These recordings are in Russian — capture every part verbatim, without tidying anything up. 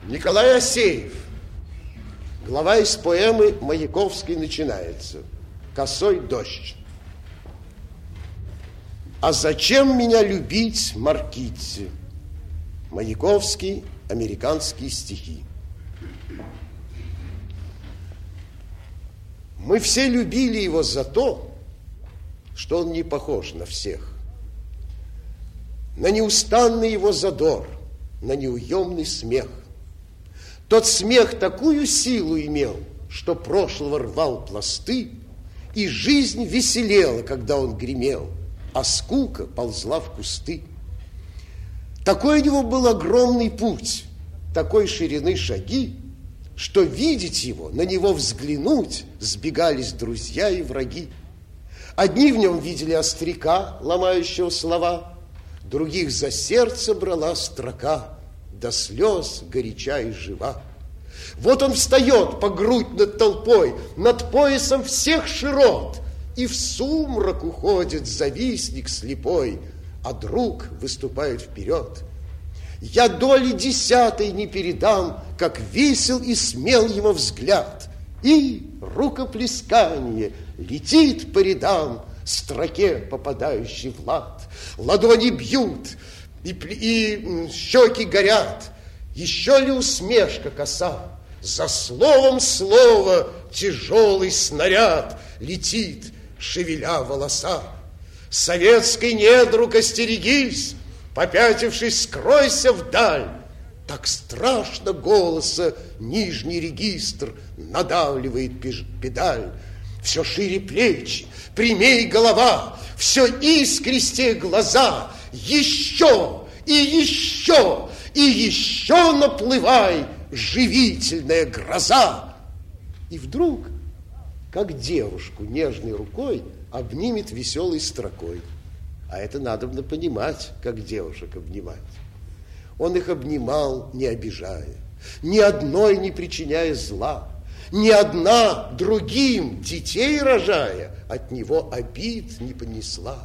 Николай Асеев. Глава из поэмы Маяковской начинается. «Косой дождь». А зачем меня любить, Маркитти? Маяковский, американские стихи. Мы все любили его за то, что он не похож на всех. На неустанный его задор, на неуемный смех. Тот смех такую силу имел, что прошлого рвал пласты, и жизнь веселела, когда он гремел, а скука ползла в кусты. Такой у него был огромный путь, такой ширины шаги, что видеть его, на него взглянуть, сбегались друзья и враги. Одни в нем видели остряка, ломающего слова, других за сердце брала строка, до слез горяча и жива. Вот он встает по грудь над толпой, над поясом всех широт, и в сумрак уходит завистник слепой, а друг выступает вперед. Я доли десятой не передам, как весел и смел его взгляд, и рукоплескание летит по рядам, строке попадающей в лад. Ладони бьют, и, и щеки горят. Еще ли усмешка коса? За словом слово тяжелый снаряд летит, шевеля волоса. Советский недруг, остерегись, попятившись, скройся вдаль. Так страшно голоса нижний регистр надавливает педаль. Все шире плечи, прямей голова, все искристее глаза. Еще и еще и еще наплывай, живительная гроза. И вдруг, как девушку нежной рукой, обнимет веселой строкой. А это надобно понимать, как девушек обнимать. Он их обнимал, не обижая, ни одной не причиняя зла, ни одна другим детей рожая от него обид не понесла.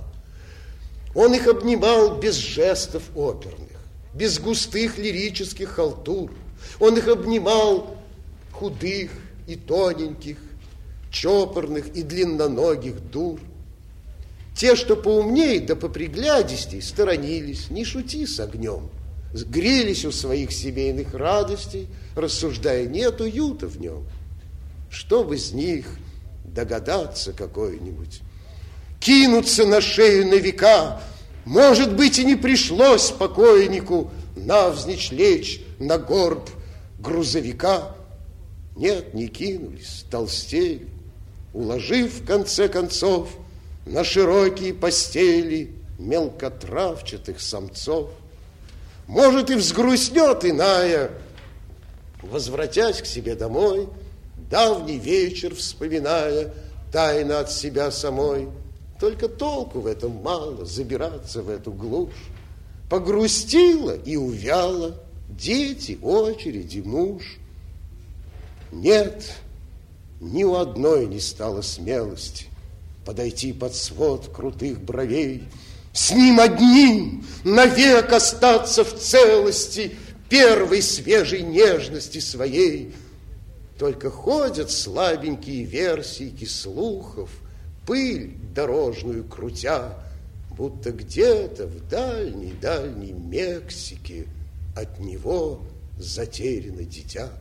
Он их обнимал без жестов оперных, без густых лирических халтур. Он их обнимал худых и тоненьких, чопорных и длинноногих дур. Те, что поумней да поприглядистей, сторонились, не шути с огнем, грелись у своих семейных радостей, рассуждая, нет уюта в нем. Чтобы из них догадаться какой-нибудь, кинуться на шею на века, может быть, и не пришлось покойнику навзничь лечь на горб грузовика. Нет, не кинулись, толстели, уложив в конце концов на широкие постели мелкотравчатых самцов. Может, и взгрустнет иная, возвратясь к себе домой, давний вечер вспоминая, тайно от себя самой. Только толку в этом мало, забираться в эту глушь. Погрустила и увяла, дети, очереди, муж. Нет, ни у одной не стало смелости подойти под свод крутых бровей, с ним одним навек остаться в целости первой свежей нежности своей. Только ходят слабенькие версийки слухов, пыль дорожную крутя, будто где-то в дальней-дальней Мексике от него затеряно дитя.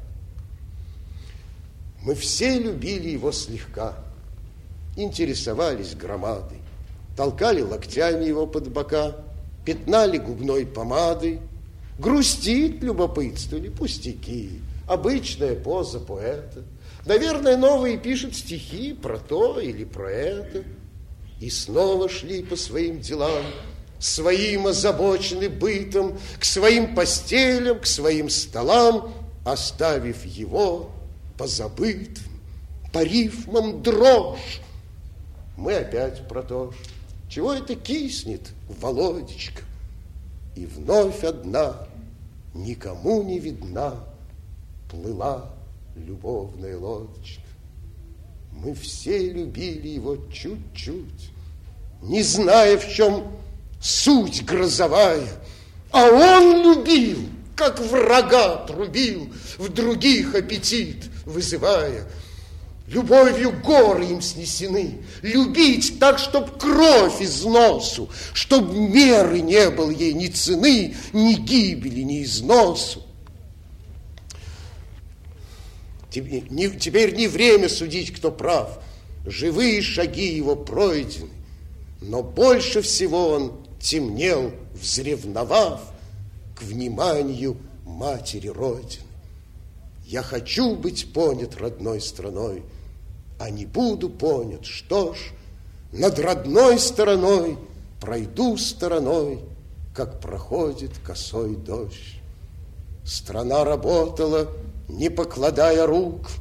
Мы все любили его слегка, интересовались громадой, толкали локтями его под бока, пятнали губной помадой. Грустит, любопытствовали, пустяки, обычная поза поэта. Наверное, новые пишут стихи про то или про это. И снова шли по своим делам, своим озабоченным бытом, к своим постелям, к своим столам, оставив его позабытым, по рифмам дрожь. Мы опять про то, чего это киснет, Володечка, и вновь одна, никому не видна, плыла любовная лодочка. Мы все любили его чуть-чуть, не зная, в чем суть грозовая, а он любил, как врага трубил, в других аппетит вызывая. Любовью горы им снесены, любить так, чтоб кровь из носу, чтоб меры не было ей ни цены, ни гибели, ни износу. Теперь не время судить, кто прав, живые шаги его пройдены, но больше всего он темнел, взревновав к вниманию матери Родины. Я хочу быть понят родной страной, а не буду понят, что ж, над родной стороной пройду стороной, как проходит косой дождь. Страна работала, не покладая рук,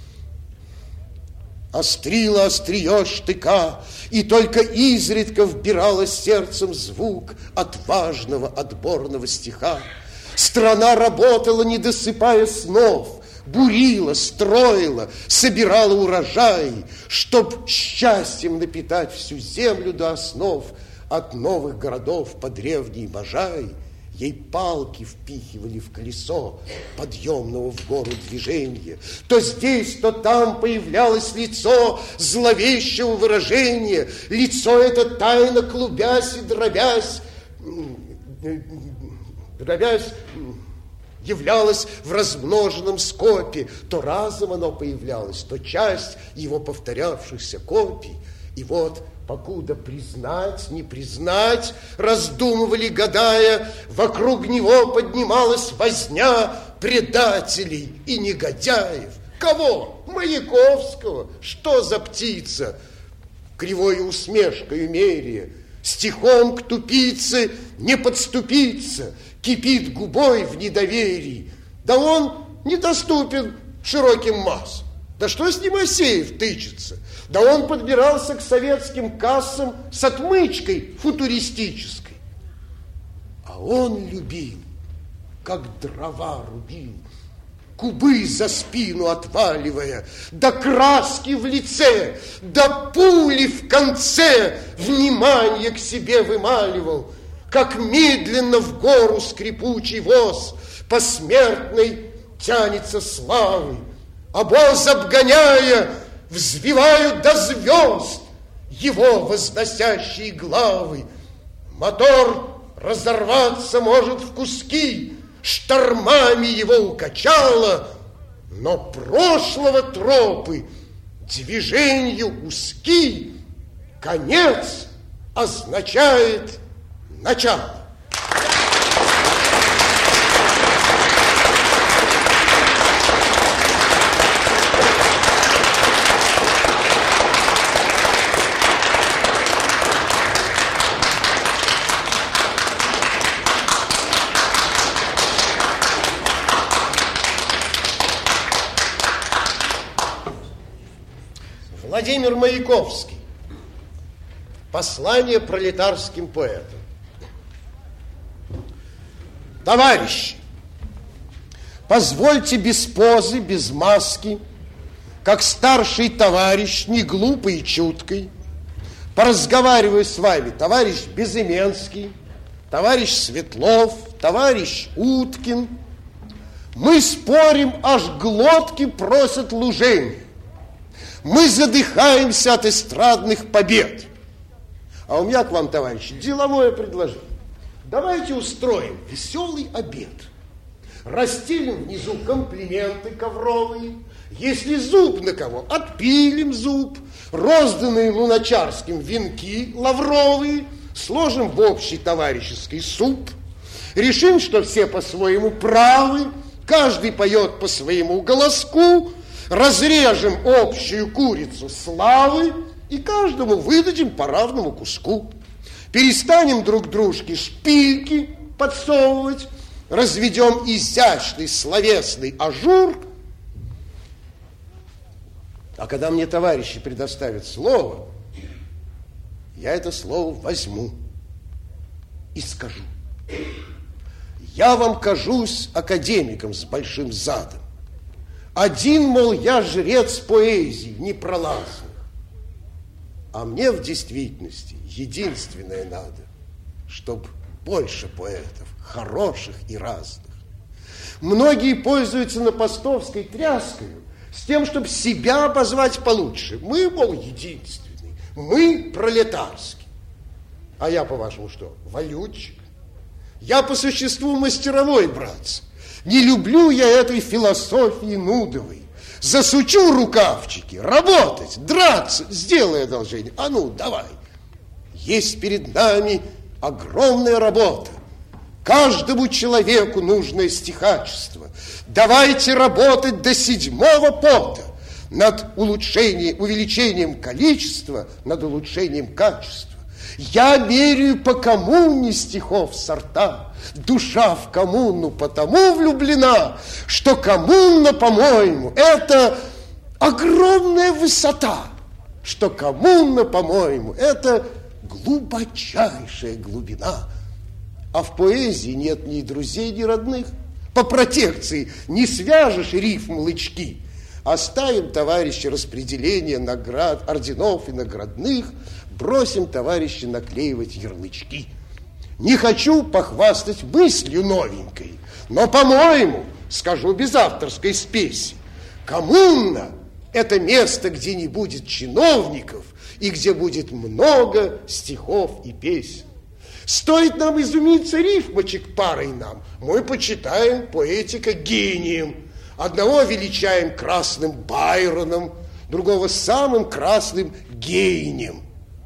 острила острие штыка, и только изредка вбирала сердцем звук отважного отборного стиха. Страна работала, не досыпая снов, бурила, строила, собирала урожай, чтоб счастьем напитать всю землю до основ, от новых городов по древний Можай. Ей палки впихивали в колесо подъемного в гору движения. То здесь, то там появлялось лицо зловещего выражения. Лицо это, тайно клубясь и дробясь, дробясь, являлось в размноженном скопе. То разом оно появлялось, то часть его повторявшихся копий. И вот, покуда признать, не признать, раздумывали, гадая, вокруг него поднималась возня предателей и негодяев. Кого? Маяковского. Что за птица? Кривой усмешкой меряя, стихом к тупице не подступиться, кипит губой в недоверии. Да он недоступен широким массам. Да что с ним Асеев тычется? Да он подбирался к советским кассам с отмычкой футуристической. А он любил, как дрова рубил, кубы за спину отваливая, до краски в лице, до пули в конце внимание к себе вымаливал, как медленно в гору скрипучий воз посмертной тянется славы. Обоз обгоняя, взвивают до звезд его возносящие главы. Мотор разорваться может в куски, штормами его укачало, но прошлого тропы движению узки конец означает начало. Владимир Маяковский. Послание пролетарским поэтам. Товарищи, позвольте без позы, без маски, как старший товарищ, не глупый и чуткий, поразговариваю с вами, товарищ Безыменский, товарищ Светлов, товарищ Уткин. Мы спорим, аж глотки просят лужения. Мы задыхаемся от эстрадных побед. А у меня к вам, товарищи, деловое предложение. Давайте устроим веселый обед. Расстелим внизу комплименты ковровые. Если зуб на кого, отпилим зуб. Розданные Луначарским венки лавровые сложим в общий товарищеский суп. Решим, что все по-своему правы. Каждый поет по своему голоску. Разрежем общую курицу славы и каждому выдадим по равному куску. Перестанем друг дружке шпильки подсовывать, разведем изящный словесный ажур. А когда мне товарищи предоставят слово, я это слово возьму и скажу. Я вам кажусь академиком с большим задом. Один, мол, я жрец поэзии непролазных. А мне в действительности единственное надо, чтоб больше поэтов, хороших и разных. Многие пользуются на Постовской тряской с тем, чтобы себя позвать получше. Мы, мол, единственные, мы пролетарские. А я, по-вашему, что, валютчик? Я по существу мастеровой, братцы. Не люблю я этой философии нудовой. Засучу рукавчики, работать, драться, сделай одолжение. А ну, давай. Есть перед нами огромная работа. Каждому человеку нужное стихачество. Давайте работать до седьмого пота над улучшением, увеличением количества, над улучшением качества. Я меряю по коммуне стихов сорта. Душа в коммуну потому влюблена, что коммуна, по-моему, это огромная высота, что коммуна, по-моему, это глубочайшая глубина. А в поэзии нет ни друзей, ни родных. По протекции не свяжешь рифм лычки. Оставим, товарищи, распределение наград, орденов и наградных, бросим, товарищи, наклеивать ярлычки. Не хочу похвастать мыслью новенькой, но, по-моему, скажу без авторской спеси, коммуна – это место, где не будет чиновников и где будет много стихов и песен. Стоит нам изумиться рифмочек парой нам, мы почитаем поэтика гением. Одного величаем красным Байроном, другого самым красным гением.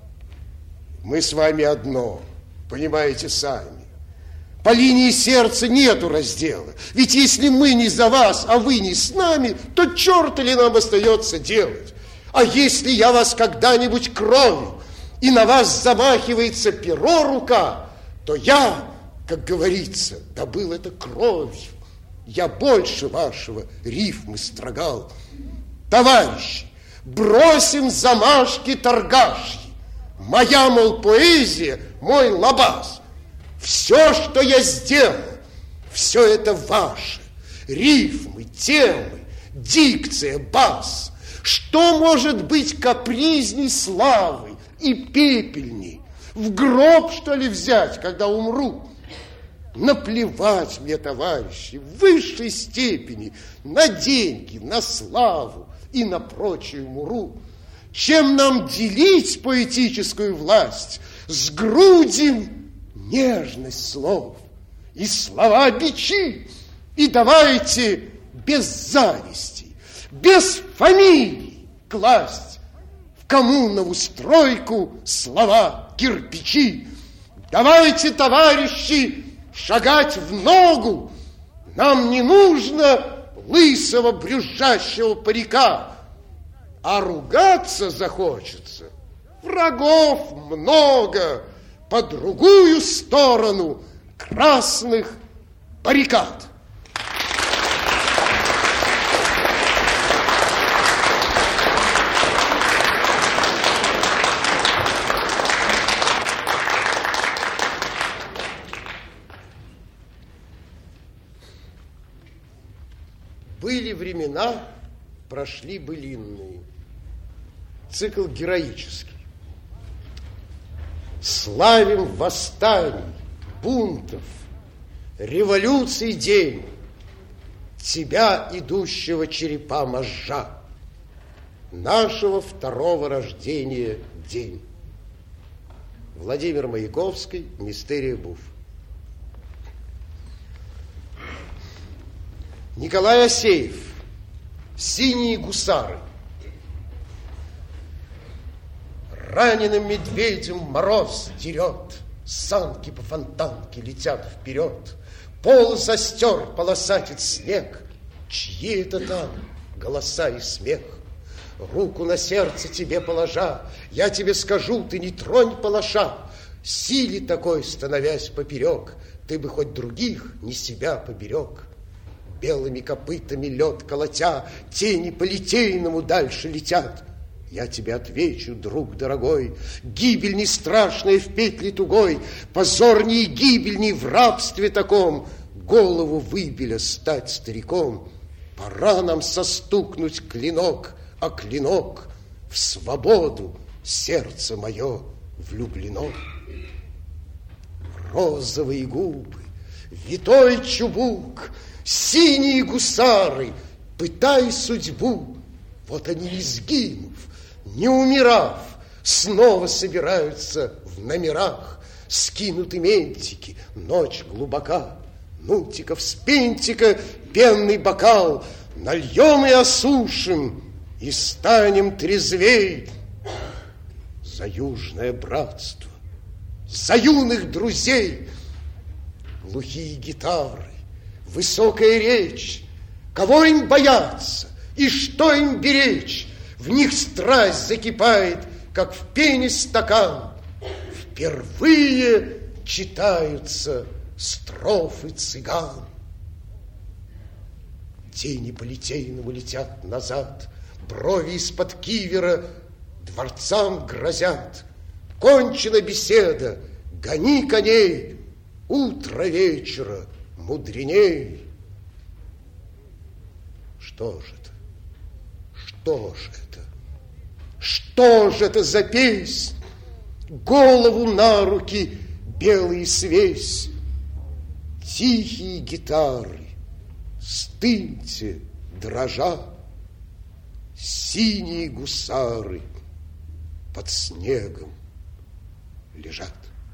Мы с вами одно, понимаете сами. По линии сердца нету раздела. Ведь если мы не за вас, а вы не с нами, то черта ли нам остается делать? А если я вас когда-нибудь кровью, и на вас замахивается перо рука, то я, как говорится, добыл это кровью. Я больше вашего рифмы строгал. Товарищи, бросим замашки торгашьи. Моя, мол, поэзия, мой лабаз. Все, что я сделал, все это ваше. Рифмы, темы, дикция, бас. Что может быть капризней славы и пепельней? В гроб, что ли, взять, когда умру? Наплевать мне, товарищи, в высшей степени на деньги, на славу и на прочую муру. Чем нам делить поэтическую власть, сгрудим нежность слов и слова бичи, и давайте без зависти, без фамилий класть в коммунову стройку слова кирпичи. Давайте, товарищи, шагать в ногу. Нам не нужно лысого брюзжащего парика, а ругаться захочется. Врагов много по другую сторону красных баррикад. Были времена, прошли былинные. Цикл героический. Славим восстаний, бунтов, революций день, тебя, идущего черепа можжа, нашего второго рождения день. Владимир Маяковский, Мистерия Буф. Николай Асеев, «Синие гусары». Раненым медведем мороз дерет, санки по фонтанке летят вперед, пол застер полосатит снег. Чьи это там голоса и смех? Руку на сердце тебе положа, я тебе скажу, ты не тронь палаша. Силе такой, становясь поперек, ты бы хоть других не себя поберег. Белыми копытами лед колотя, тени по литейному дальше летят. Я тебе отвечу, друг дорогой, гибель не страшная в петле тугой, позорней гибельней в рабстве таком, голову выбеля стать стариком. Пора нам состукнуть клинок, а клинок в свободу сердце мое влюблено. Розовые губы, витой чубук, синие гусары, пытай судьбу. Вот они, изгинув, не умирав, снова собираются в номерах. Скинуты ментики, ночь глубока. Нутиков с пентика пенный бокал нальем и осушим, и станем трезвей. За южное братство, за юных друзей. Глухие гитары, высокая речь. Кого им бояться и что им беречь? В них страсть закипает, как в пене стакан. Впервые читаются строфы цыган. Тени по Литейному летят назад, брови из-под кивера дворцам грозят. Кончена беседа, гони коней, утро вечера мудреней. Что же это? Что же это? Что же это за песнь? Голову на руки белые свесь. Тихие гитары, стыньте, дрожа. Синие гусары под снегом лежат.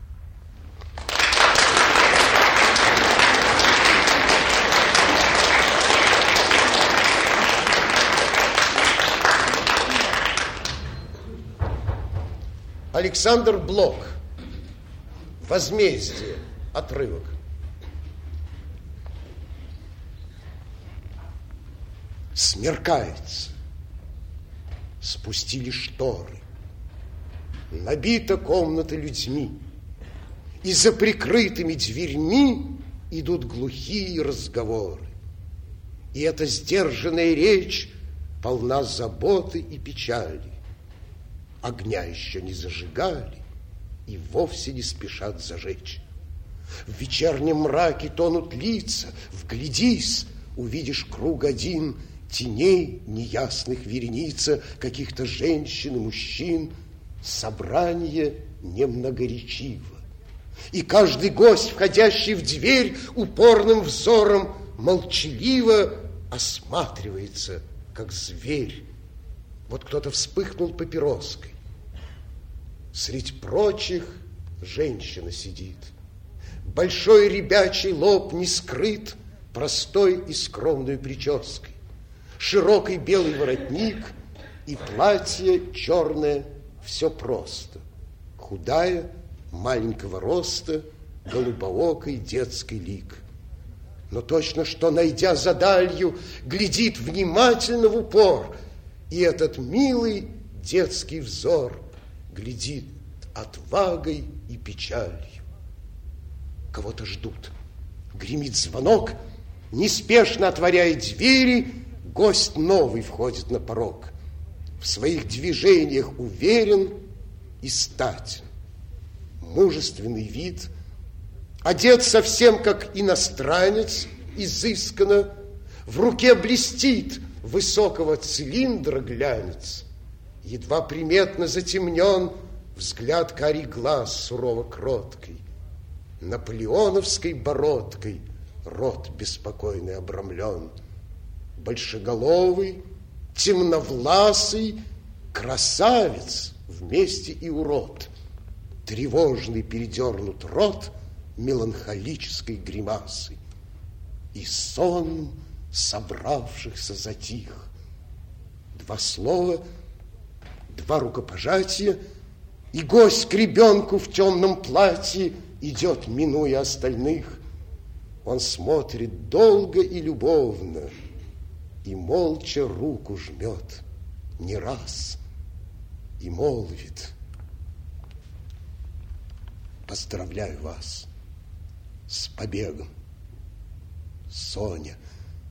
Александр Блок. Возмездие. Отрывок. Смеркается. Спустили шторы. Набита комната людьми. И за прикрытыми дверьми идут глухие разговоры. И эта сдержанная речь полна заботы и печали. Огня еще не зажигали и вовсе не спешат зажечь. В вечернем мраке тонут лица. Вглядись, увидишь круг один теней неясных вереница каких-то женщин и мужчин. Собрание немногоречиво. И каждый гость, входящий в дверь, упорным взором молчаливо осматривается, как зверь. Вот кто-то вспыхнул папироской. Средь прочих женщина сидит. Большой ребячий лоб не скрыт простой и скромной прической. Широкий белый воротник и платье черное, все просто. Худая, маленького роста, голубоокий детский лик. Но точно что, найдя за далью, глядит внимательно в упор, и этот милый детский взор глядит отвагой и печалью. Кого-то ждут. Гремит звонок, неспешно отворяя двери, гость новый входит на порог. В своих движениях уверен и статен. Мужественный вид, одет совсем как иностранец, изысканно, в руке блестит высокого цилиндра глянец. Едва приметно затемнен взгляд карий глаз сурово кроткой. Наполеоновской бородкой рот беспокойный обрамлен. Большеголовый, темновласый, красавец вместе и урод. Тревожный передернут рот меланхолической гримасой. И сон собравшихся затих. Два слова, два рукопожатия, и гость к ребенку в темном платье идет, минуя остальных. Он смотрит долго и любовно и молча руку жмет не раз и молвит: поздравляю вас с побегом, Соня,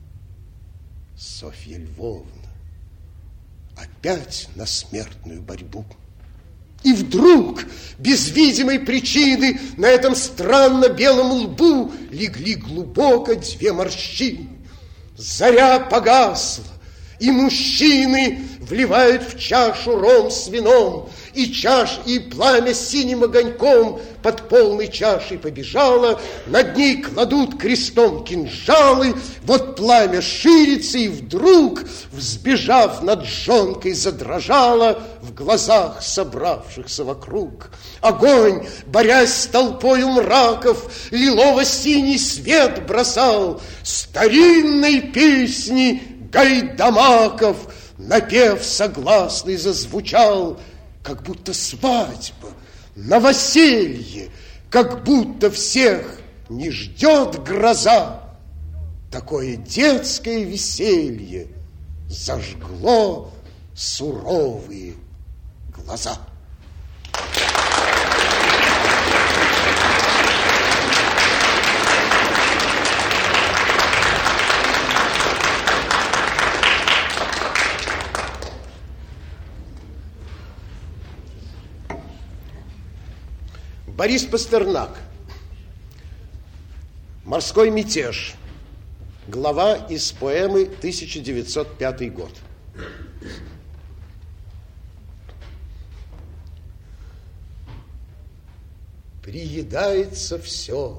Софья Львовна, опять на смертную борьбу. И вдруг, без видимой причины, на этом странно белом лбу легли глубоко две морщины. Заря погасла, И мужчины вливают в чашу ром с вином, и чаш, и пламя синим огоньком под полной чашей побежало, над ней кладут крестом кинжалы, вот пламя ширится, и вдруг, взбежав над жонкой, задрожало в глазах собравшихся вокруг. Огонь, борясь с толпою мраков, лилово-синий свет бросал, старинной песни гайдамаков напев согласный зазвучал, как будто свадьба, новоселье, как будто всех не ждет гроза. Такое детское веселье зажгло суровые глаза. Борис Пастернак. «Морской мятеж». Глава из поэмы тысяча девятьсот пятый год. Приедается все,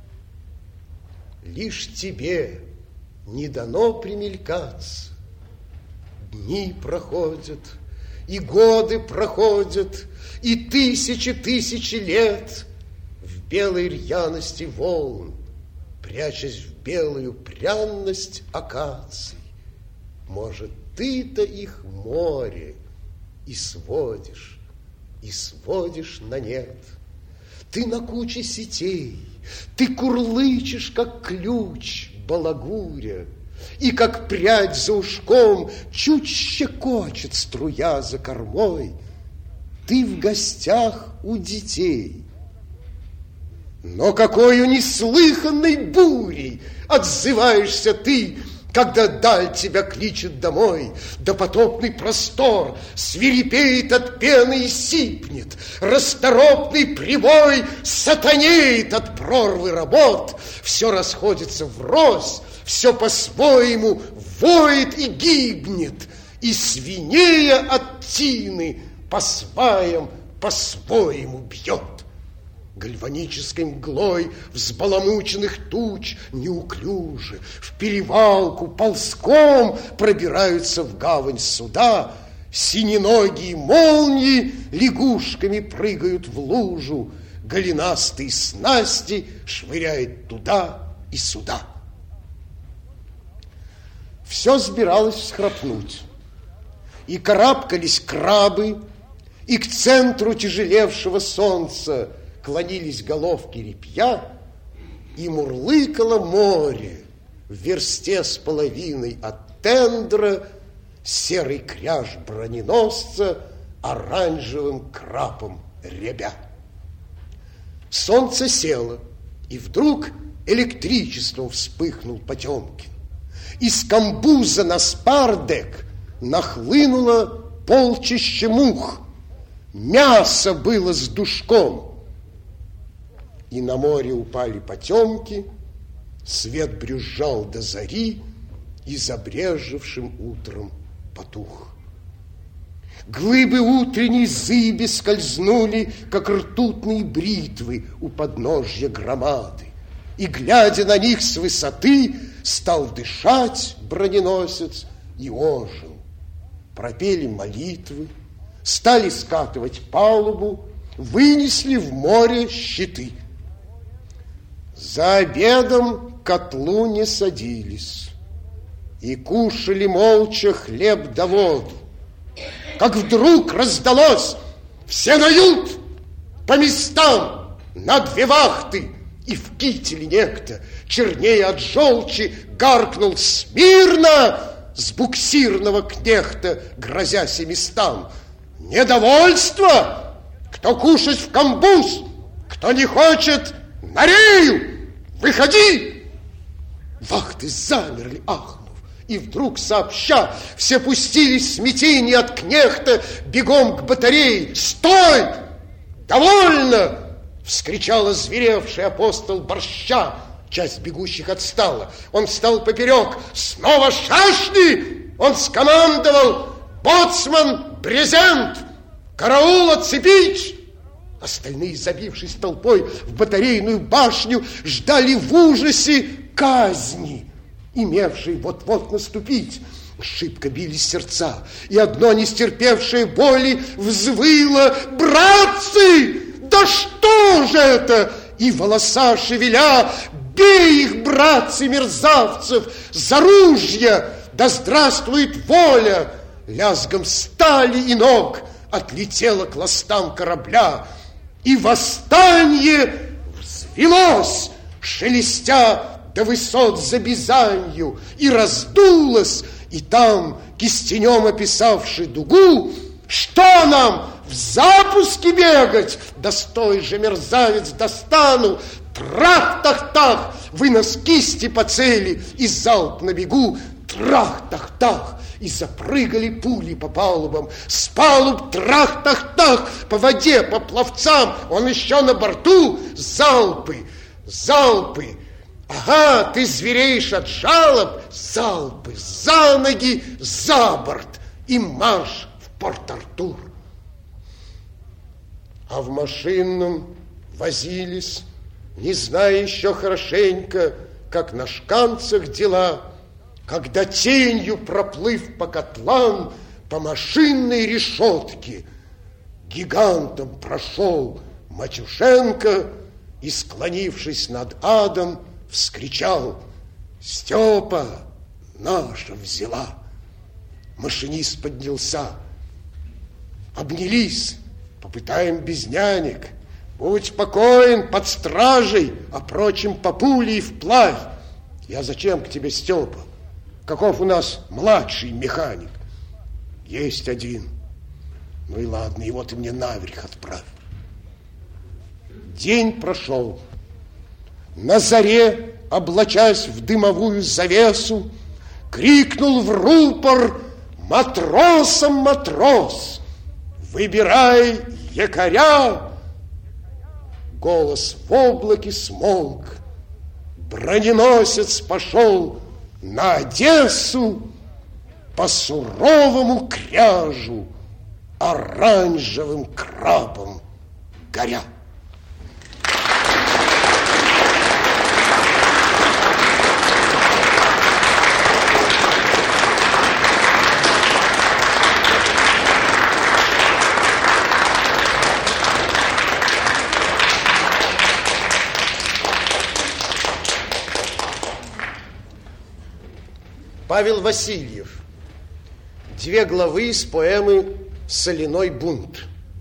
лишь тебе не дано примелькаться. Дни проходят, и годы проходят, и тысячи тысячи лет в белой рьяности волн, прячась в белую пряность акаций. Может, ты-то их море и сводишь, и сводишь на нет. Ты на куче сетей, ты курлычешь, как ключ балагуря, и как прядь за ушком чуть щекочет струя за кормой. Ты в гостях у детей. Но какою неслыханной бурей отзываешься ты, когда даль тебя кличет домой, допотопный простор свирепеет от пены и сипнет, расторопный прибой сатанеет от прорвы работ, все расходится врозь, все по-своему воет и гибнет, и свинея от тины по сваям по-своему бьет. Гальванической мглой взбаламученных туч неуклюже в перевалку ползком пробираются в гавань суда, синеногие молнии лягушками прыгают в лужу, голенастые снасти швыряет туда и сюда. Все сбиралось всхрапнуть, и карабкались крабы, и к центру тяжелевшего солнца клонились головки репья, и мурлыкало море в версте с половиной от тендра, серый кряж броненосца оранжевым крапом рябя. Солнце село, и вдруг электричеством вспыхнул Потемкин. Из камбуза на спардек нахлынуло полчище мух. Мясо было с душком. И на море упали потемки, свет брюзжал до зари, и забрежевшим утром потух. Глыбы утренней зыби скользнули, как ртутные бритвы у подножья громады, и, глядя на них с высоты, стал дышать броненосец и ожил. Пропели молитвы, стали скатывать палубу, вынесли в море щиты. За обедом к котлу не садились и кушали молча хлеб да воду. Как вдруг раздалось: все на ют, по местам, на две вахты, и в кителе некто, чернее от желчи, гаркнул смирно с буксирного кнехта, грозясь и местам: недовольство! Кто кушать в камбуз, кто не хочет, на рею! Выходи! Вахты замерли, ахнув, и вдруг сообща все пустились в смятение от кнехта бегом к батарее. Стой! Довольно! Вскричал озверевший апостол борща. Часть бегущих отстала. Он встал поперек. Снова шашни! Он скомандовал: боцман, брезент, караул отцепить! Остальные, забившись толпой в батарейную башню, ждали в ужасе казни, имевшей вот-вот наступить. Шибко бились сердца, и одно нестерпевшее боли взвыло: братцы, да что же это? И волоса шевеля: бей их, братцы, мерзавцев, за ружья! Да здравствует воля! Лязгом стали и ног отлетело к ластам корабля, и восстание взвелось, шелестя до высот за Бизанью, и раздулось, и там, кистенем описавши дугу: что нам, в запуске бегать? Да стой же, мерзавец, достану! Трах-тах-тах! Вынос кисти по цели, и залп на бегу. Трах-тах-тах! И запрыгали пули по палубам. С палуб трах-тах-тах! По воде, по пловцам, он еще на борту. Залпы, залпы! Ага, ты звереешь от жалоб. Залпы за ноги, за борт, и марш в Порт-Артур. А в машинном возились, не зная еще хорошенько, как на шканцах дела, когда тенью, проплыв по котлам, по машинной решетке, гигантом прошел Матюшенко и, склонившись над адом, вскричал: Степа, наша взяла. Машинист поднялся. Обнялись, попытаем без нянек. Будь покоен, под стражей, а прочим по пуле и вплавь. Я зачем к тебе, Степа? Каков у нас младший механик? Есть один. Ну и ладно, его ты мне наверх отправь. День прошел. На заре, облачась в дымовую завесу, крикнул в рупор: матросам матрос, выбирай якоря. Голос в облаке смолк. Броненосец пошел на Одессу по суровому кряжу, оранжевым крабом горя. Павел Васильев. Две главы из поэмы «Соляной бунт».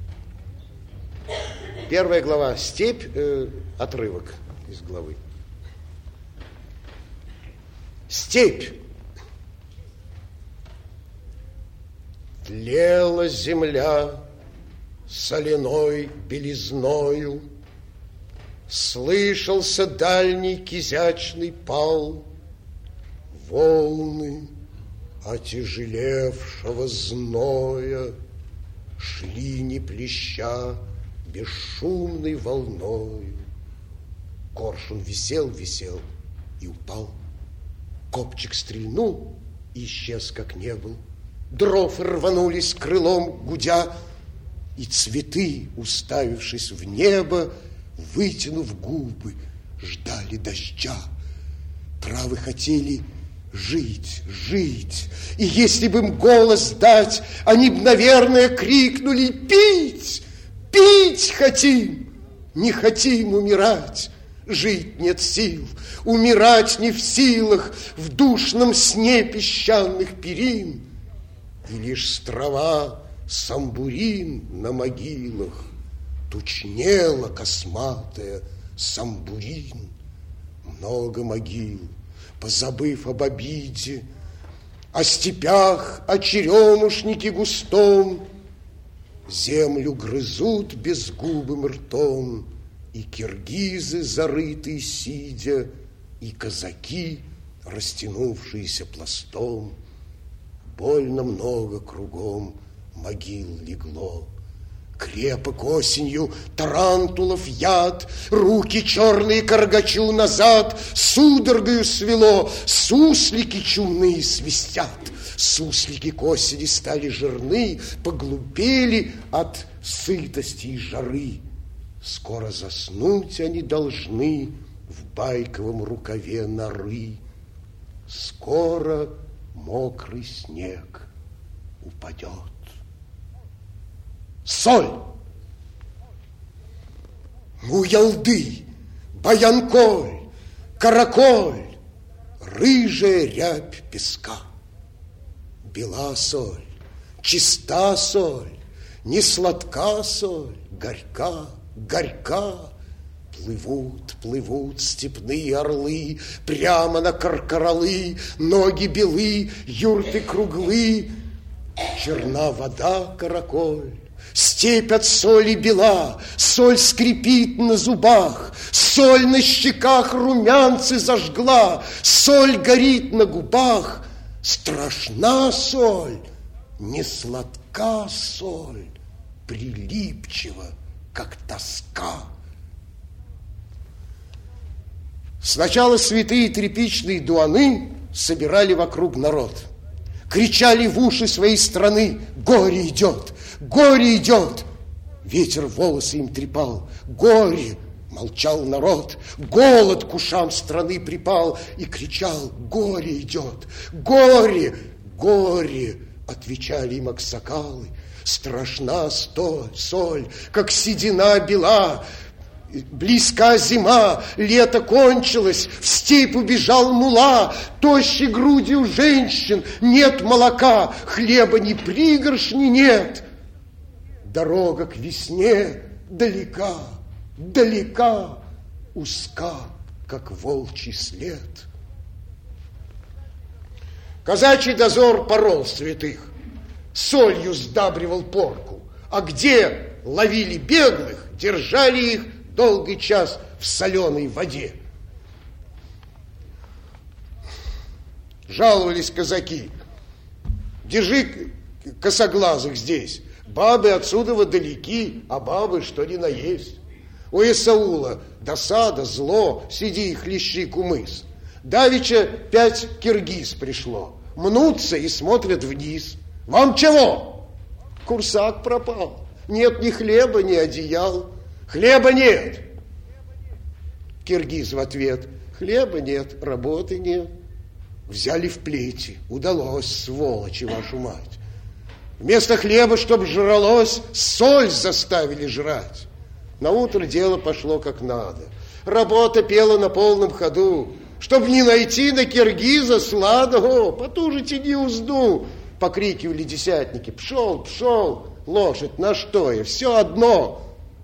Первая глава «Степь», э, отрывок из главы. Степь. Тлела земля соляной белизною, слышался дальний кизячный пал, волны отяжелевшего зноя шли, не плеща, бесшумной волною. Коршун висел, висел и упал. Копчик стрельнул и исчез, как не был. Дров рванулись крылом гудя, и цветы, уставившись в небо, вытянув губы, ждали дождя. Травы хотели жить, жить, и если бы им голос дать, они б, наверное, крикнули: пить, пить хотим, не хотим умирать. Жить нет сил, умирать не в силах в душном сне песчаных перин. И лишь трава самбурин на могилах тучнела косматая самбурин. Много могил, позабыв об обиде, о степях, о черемушнике густом, землю грызут безгубым ртом и киргизы, зарытые сидя, и казаки, растянувшиеся пластом. Больно много кругом могил легло. Крепок осенью тарантулов яд, руки черные каргачу назад судорогою свело, суслики чумные свистят. суслики к осени стали жирны, поглупели от сытости и жары. Скоро заснуть они должны в байковом рукаве норы. Скоро мокрый снег упадет. Соль! У Ялды, Баянколь, Караколь, рыжая рябь песка. Бела соль, чиста соль, не сладка соль, горька, горька. Плывут, плывут степные орлы прямо на каркаралы, ноги белы, юрты круглы. Черна вода, караколь, степь от соли бела, соль скрипит на зубах, соль на щеках румянцы зажгла, соль горит на губах. Страшна соль, не сладка соль, прилипчива, как тоска. Сначала святые тряпичные дуаны собирали вокруг народ, кричали в уши своей страны: горе идет, горе идет. Ветер волосы им трепал: горе. Молчал народ, голод к ушам страны припал и кричал: горе идет, горе, горе. Отвечали им аксакалы: страшна столь, соль, как седина бела. Близка зима, лето кончилось, в степь убежал мула, тощей грудью женщин нет молока, хлеба ни пригоршни нет. Дорога к весне далека, далека, узка, как волчий след. Казачий дозор порол святых, солью сдабривал порку, а где ловили беглых, держали их долгий час в соленой воде. Жаловались казаки: держи косоглазых здесь, бабы отсюда далеки, а бабы что ни на есть. У Исаула досада, зло, сиди и хлещи кумыс. Давеча пять киргиз пришло, мнутся и смотрят вниз. Вам чего? Курсак пропал, нет ни хлеба, ни одеял. Хлеба нет. Киргиз в ответ: хлеба нет, работы нет. Взяли в плети, удалось, сволочи, вашу мать. Вместо хлеба, чтоб жралось, соль заставили жрать. Наутро дело пошло как надо. Работа пела на полном ходу. Чтоб не найти на киргиза слада, о, потужите не узду. Покрикивали десятники: пшел, пшел, лошадь на что и все одно.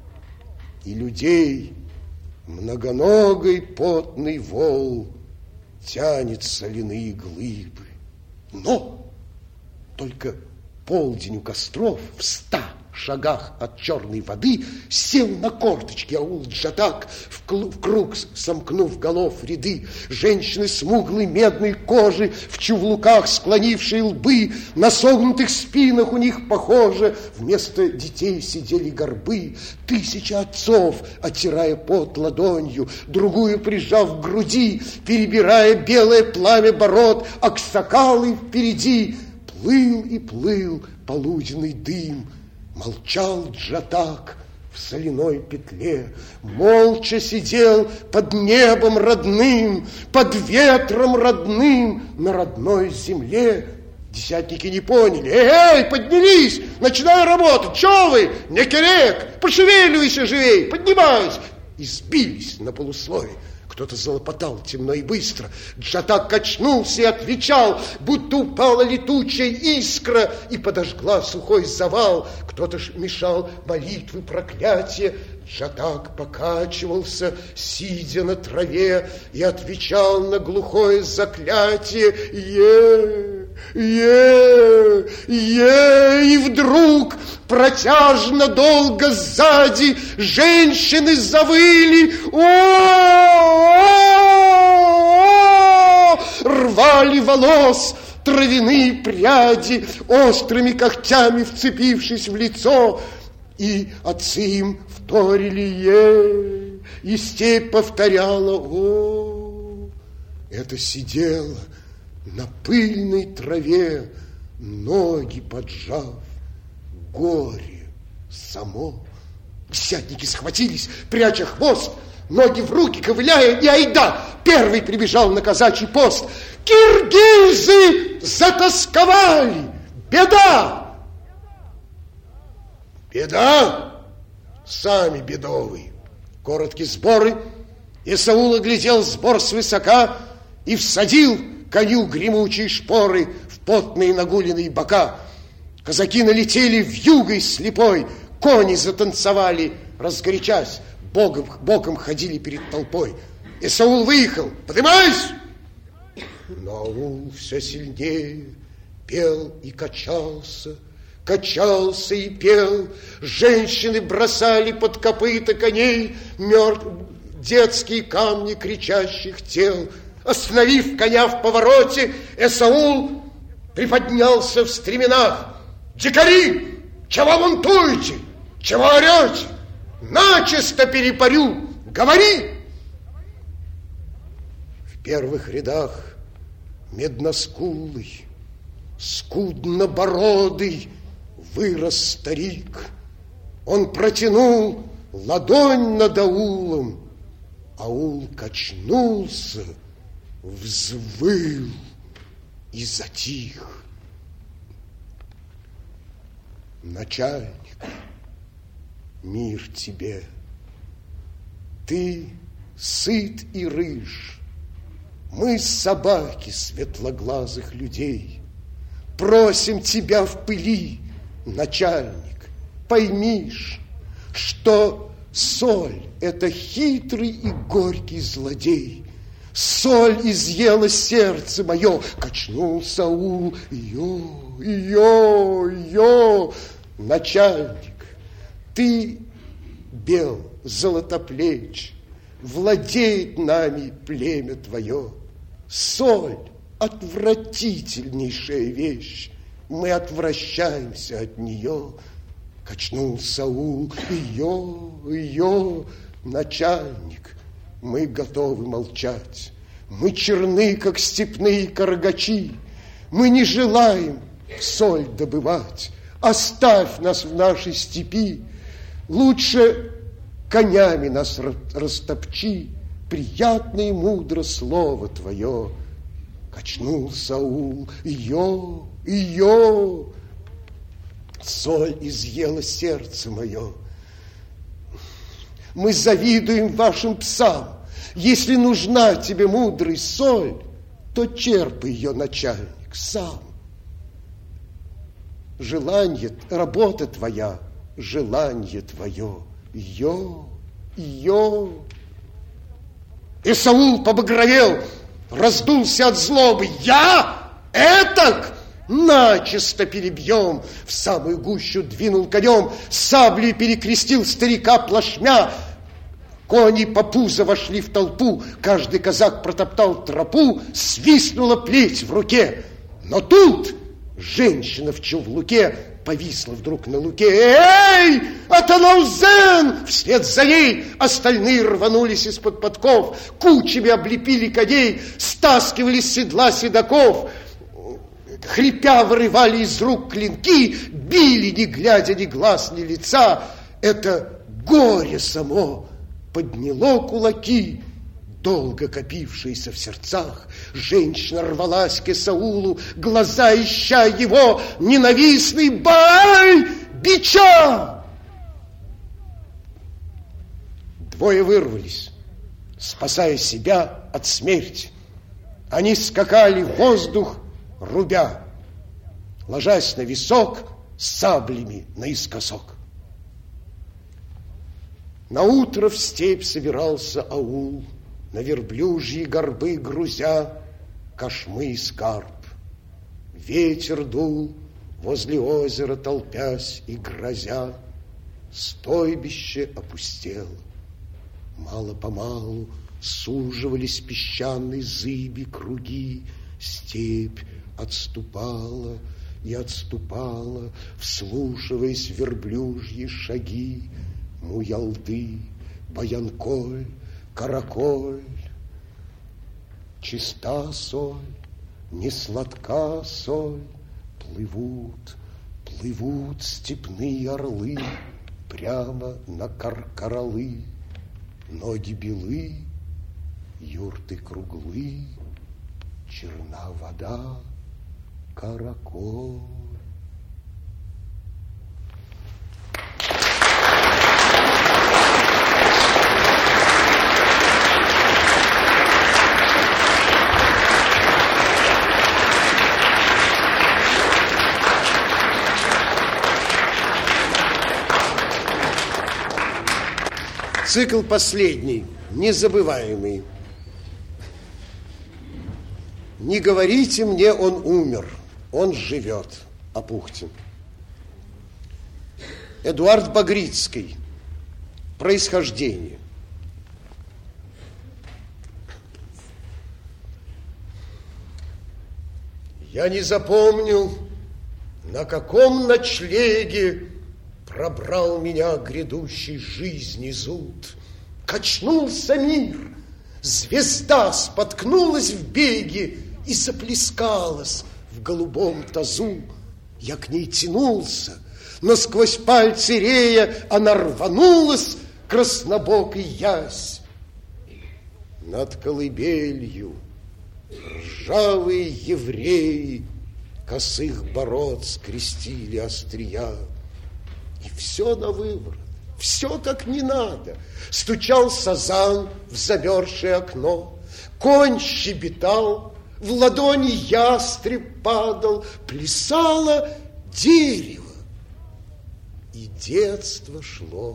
И людей многоногой потный вол тянет соляные глыбы. Но только полдень у костров в ста шагах от черной воды сел на корточки аул Джатак, в, в круг сомкнув голов ряды. Женщины смуглой медной кожи, в чувлуках склонившие лбы, на согнутых спинах у них, похоже, вместо детей сидели горбы. Тысяча отцов, оттирая пот ладонью, другую прижав к груди, перебирая белое пламя бород, аксакалы впереди. Плыл и плыл полуденный дым, молчал Джатак в соляной петле, молча сидел под небом родным, под ветром родным на родной земле. Десятники не поняли: эй, эй, поднялись, начинай работать, чё вы, не керек, пошевеливайся живей, поднимайся. И сбились на полуслове. Кто-то залопотал темно и быстро. Джатак качнулся и отвечал, будто упала летучая искра и подожгла сухой завал. Кто-то мешал молитвы проклятия. Джатак покачивался, сидя на траве, и отвечал на глухое заклятие: е, е, е. И вдруг протяжно долго сзади женщины завыли: о, рвали волос травяные пряди, острыми когтями вцепившись в лицо. И отцы им вторили: е, и степь повторяла: о. Это сидела на пыльной траве, ноги поджав, горе само. Десятники схватились, пряча хвост, ноги в руки ковыляя, и айда! Первый прибежал на казачий пост. Киргизы затасковали! Беда! Беда? Сами бедовые. Короткие сборы. Исаул оглядел сбор свысока и всадил коню гремучие шпоры в потные нагуленные бока. Казаки налетели вьюгой слепой, кони затанцевали, разгорячась, боком, боком ходили перед толпой. Исаул выехал. Поднимайся! Но аул все сильнее пел и качался, качался и пел. Женщины бросали под копыта коней мертв... детские камни кричащих тел. Остановив коня в повороте, Исаул приподнялся в стременах. Дикари, чего бунтуете? Чего орете? Начисто перепарю, говори! В первых рядах медноскулый, скуднобородый вырос старик. Он протянул ладонь над аулом. Аул качнулся, взвыл и затих. Начальник, мир тебе, ты сыт и рыж, мы собаки светлоглазых людей. Просим тебя в пыли, начальник, поймишь, что соль – это хитрый и горький злодей. Соль изъела сердце мое, качнулся аул, йо, йо, йо. Начальник, ты бел, золотоплеч, владеет нами племя твое. Соль – отвратительнейшая вещь, мы отвращаемся от нее. Качнулся аул, йо, йо. Начальник, мы готовы молчать. Мы черны, как степные каргачи. Мы не желаем соль добывать. Оставь нас в нашей степи. Лучше конями нас растопчи. Приятно и мудро слово твое. Качнулся аул, йо, йо. Соль изъела сердце мое. Мы завидуем вашим псам. Если нужна тебе мудрый соль, то черпай ее, начальник, сам. Желание, работа твоя, желание твое, йо, йо. Исаул побагровел, раздулся от злобы. Я? Этак? Начисто перебьем. В самую гущу двинул конем, саблей перекрестил старика плашмя. Кони по пузо вошли в толпу, каждый казак протоптал тропу, свистнула плеть в руке. Но тут женщина в чулке повисла вдруг на луке. Эй, Атанаузен! Вслед за ней остальные рванулись из-под подков, кучами облепили коней, стаскивали с седла седаков. Хрипя, вырывали из рук клинки, били, не глядя ни глаз, ни лица. Это горе само подняло кулаки, долго копившиеся в сердцах. Женщина рвалась к Исаулу, глаза ища его, ненавистный бай бича. Двое вырвались, спасая себя от смерти. Они скакали в воздух, рубя, ложась на висок с саблями наискосок. Наутро в степь собирался аул, на верблюжьи горбы грузя кошмы и скарб. Ветер дул, возле озера толпясь и грозя. Стойбище опустело. Мало-помалу суживались песчаной зыби круги. Степь отступала и отступала, вслушиваясь в верблюжьи шаги. Муялды, Баянколь, Караколь. Чиста соль, не сладка соль, плывут, плывут степные орлы прямо на каркаралы. Ноги белы, юрты круглы, черна вода, караколь. Цикл последний, незабываемый. Не говорите мне, он умер, он живет. Апухтин. Эдуард Багрицкий. Происхождение. Я не запомнил, на каком ночлеге пробрал меня грядущей жизни зуд. Качнулся мир, звезда споткнулась в беге и заплескалась в голубом тазу. Я к ней тянулся, но сквозь пальцы рея она рванулась, краснобокой ясь. Над колыбелью ржавые евреи косых бород скрестили острия. И все на выворот, все как не надо. Стучал сазан в замерзшее окно, конь щебетал, в ладони ястреб падал, плясало дерево. И детство шло,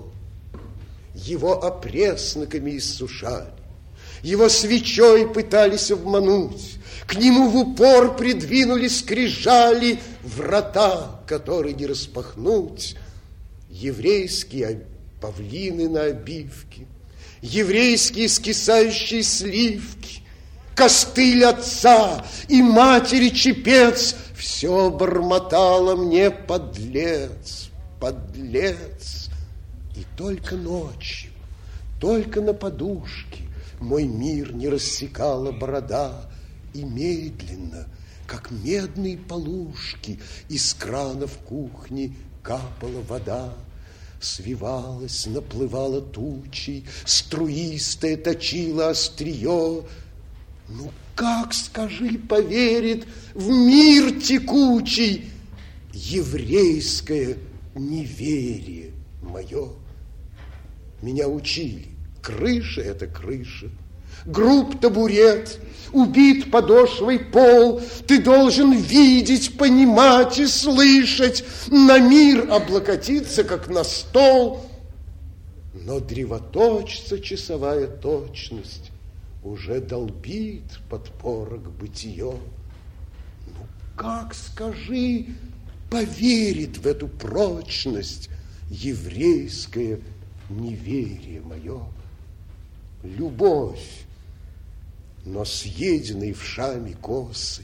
его опресноками иссушали, его свечой пытались обмануть, к нему в упор придвинули скрижали, врата, которые не распахнуть. Еврейские павлины на обивке, еврейские скисающие сливки, костыль отца и матери чепец, все бормотало мне: подлец, подлец. И только ночью, только на подушке мой мир не рассекала борода, и медленно, как медные полушки, из крана в кухне капала вода. Свивалась, наплывала тучей, струистая точила острие. Ну как, скажи, поверит в мир текучий еврейское неверие мое? Меня учили: крыша — это крыша, груб табурет, убит подошвой пол. Ты должен видеть, понимать и слышать, на мир облокотиться, как на стол. Но древоточца часовая точность уже долбит под порог бытие. Ну как, скажи, поверит в эту прочность еврейское неверие мое? Любовь, но съеденные вшами косы,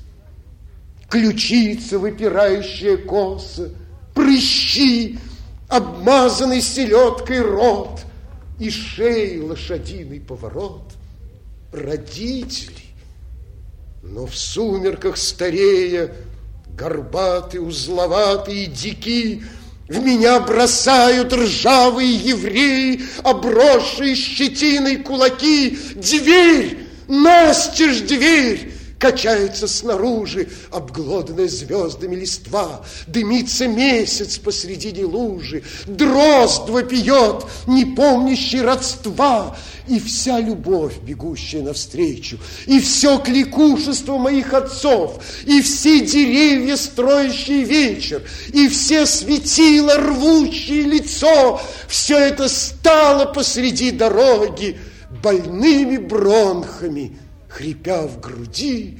ключица, выпирающая коса, прыщи, обмазанный селедкой рот и шеи лошадиный поворот. Родители, но в сумерках старея, горбатые, узловатые, дики, в меня бросают ржавые евреи, обросшие щетиной кулаки. Дверь! Настежь дверь! Качается снаружи обглоданная звездами листва, дымится месяц посредине лужи, дрозд вопиет, не помнящий родства, и вся любовь, бегущая навстречу, и все кликушество моих отцов, и все деревья, строящие вечер, и все светила, рвущие лицо, все это стало посреди дороги, больными бронхами, хрипя в груди: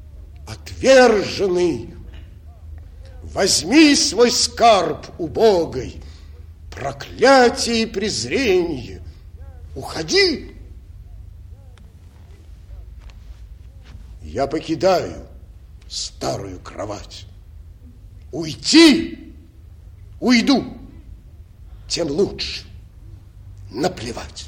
отверженный, возьми свой скарб убогой, проклятие и презрение, уходи. Я покидаю старую кровать. Уйти, уйду, тем лучше, наплевать.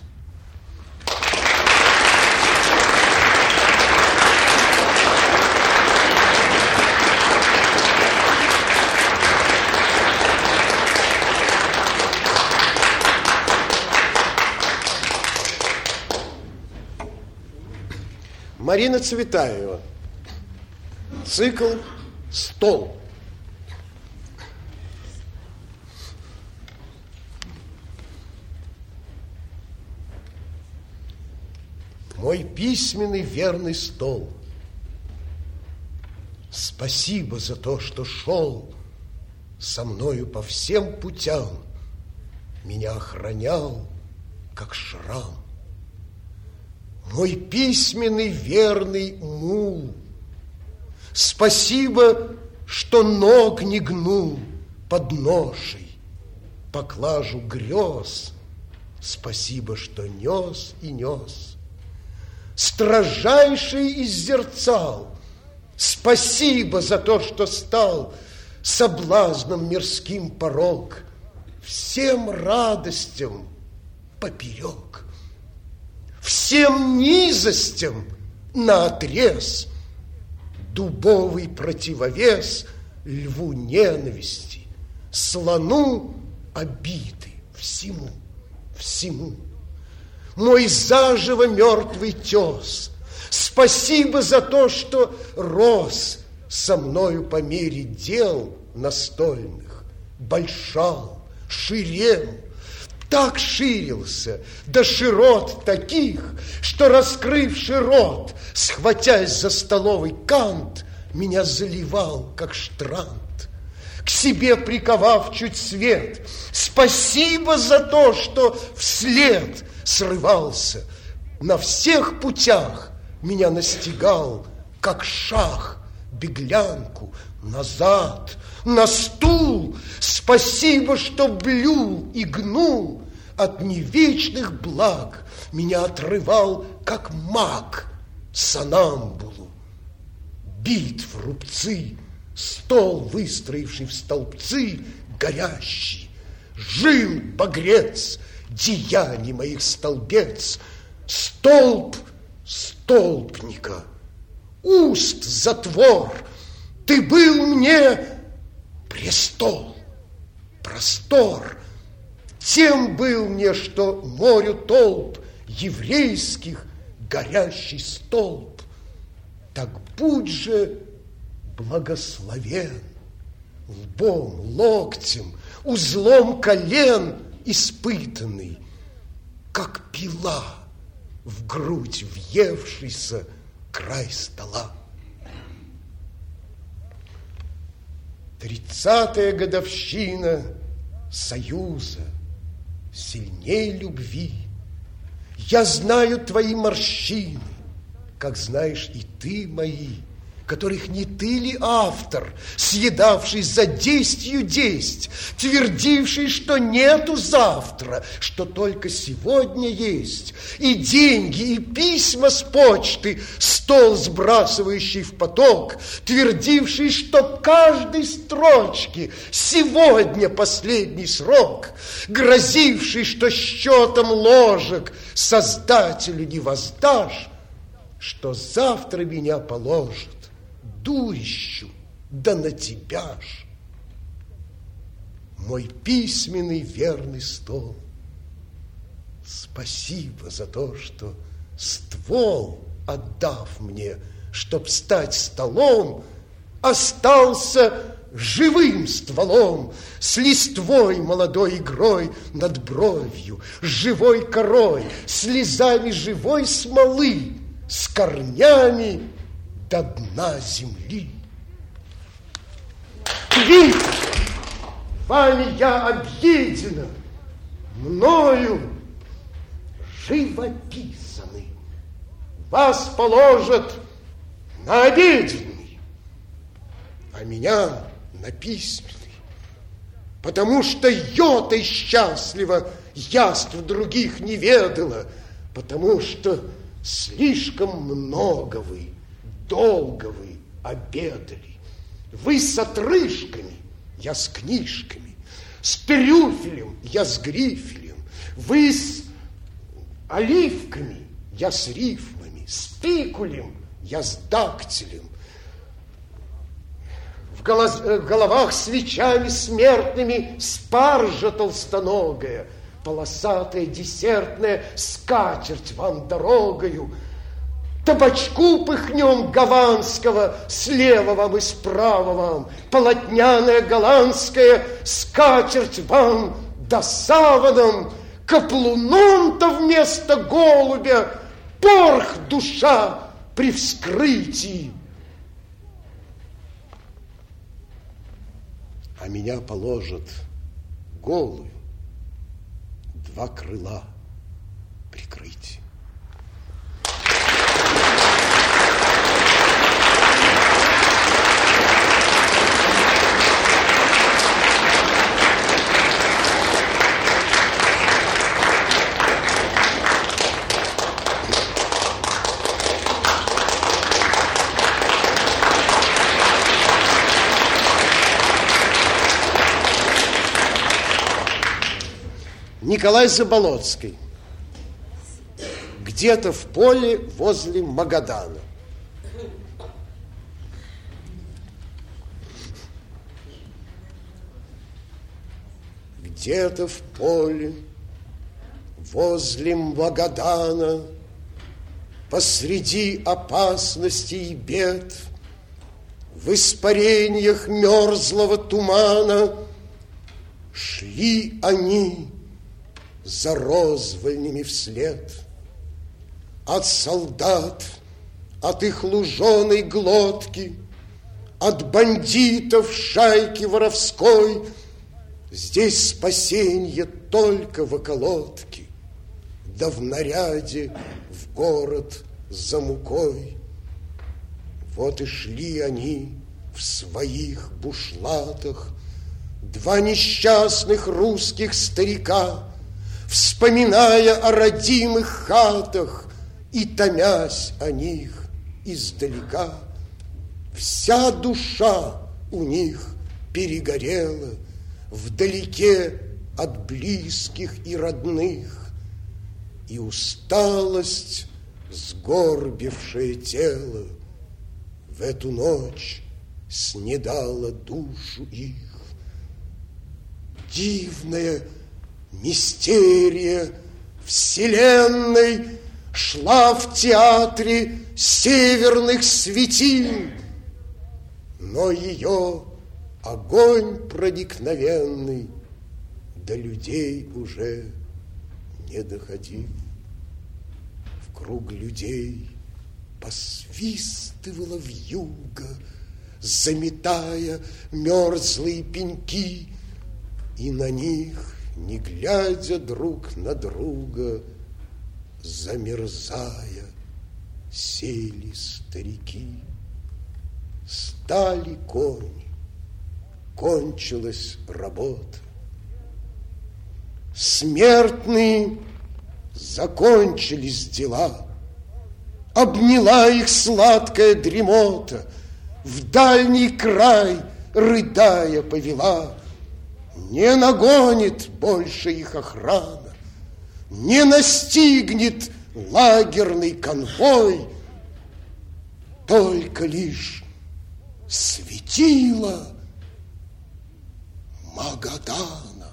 Марина Цветаева. Цикл «Стол». Мой письменный верный стол, спасибо за то, что шел со мною по всем путям, меня охранял, как шрам. Мой письменный верный мул, спасибо, что ног не гнул под ношей, поклажу грез, спасибо, что нес и нес. Строжайший из зерцал, спасибо за то, что стал соблазном мирским порог, всем радостям поперек, всем низостям наотрез, дубовый противовес льву ненависти, слону обиды, всему, всему. Мой заживо мертвый тес, спасибо за то, что рос со мною по мере дел настольных, большал, ширел, так ширился до широт таких, что, раскрывши рот, схватясь за столовый кант, меня заливал, как штрант, к себе приковав чуть свет. Спасибо за то, что вслед срывался, на всех путях меня настигал, как шах, беглянку, назад, на стул. Спасибо, что блюл и гнул от невечных благ, меня отрывал, как маг, сонамбулу. Битв рубцы, стол, выстроивший в столбцы, горящий, жил багрец, деяний моих столбец, столб столбника, уст затвор, ты был мне престол, простор, тем был мне, что морю толп еврейских горящий столб. Так будь же благословен, лбом, локтем, узлом колен испытанный, как пила в грудь въевшийся край стола. Тридцатая годовщина союза, сильней любви. Я знаю твои морщины, как знаешь и ты мои, которых не ты ли автор, съедавший за десятью десть, твердивший, что нету завтра, что только сегодня есть, и деньги, и письма с почты, стол сбрасывающий в поток, твердивший, что каждой строчке сегодня последний срок, грозивший, что счетом ложек Создателю не воздашь, что завтра меня положит дурищу, да на тебя ж. Мой письменный верный стол, спасибо за то, что ствол, отдав мне, чтоб стать столом, остался живым стволом, с листвой молодой игрой над бровью, с живой корой, слезами живой смолы, с корнями до дна земли. Вид, вами я объедена, мною живописаны. Вас положат на обеденный, а меня на письменный, потому что йотой счастливо яств других не ведала, потому что слишком много вы, долго вы обедали. Вы с отрыжками, я с книжками, с трюфелем, я с грифелем, вы с оливками, я с рифмами, с пикулем, я с дактилем. В головах свечами смертными спаржа толстоногая, полосатая десертная скатерть вам дорогою. Табачку пыхнем гаванского, слева вам и справа вам, полотняная голландская скатерть вам, да саваном, каплуном-то вместо голубя порх душа при вскрытии. А меня положат голую, два крыла прикрыть. Николай Заболоцкий. Где-то в поле возле Магадана. Где-то в поле возле Магадана, посреди опасностей и бед, в испарениях мерзлого тумана шли они за розвольнями вслед. От солдат, от их луженой глотки, от бандитов шайки воровской здесь спасенье только в околотке, да в наряде в город за мукой. Вот и шли они в своих бушлатах, два несчастных русских старика, вспоминая о родимых хатах и томясь о них издалека. Вся душа у них перегорела вдалеке от близких и родных, и усталость, сгорбившее тело, в эту ночь снедала душу их. Дивная мистерия вселенной шла в театре северных светил, но ее огонь проникновенный до людей уже не доходил. В круг людей посвистывала вьюга, заметая мерзлые пеньки, и на них, не глядя друг на друга, замерзая, сели старики. Стали кони, кончилась работа. Смертные закончились дела, обняла их сладкая дремота, в дальний край, рыдая, повела. Не нагонит больше их охрана, не настигнет лагерный конвой, только лишь светило Магадана,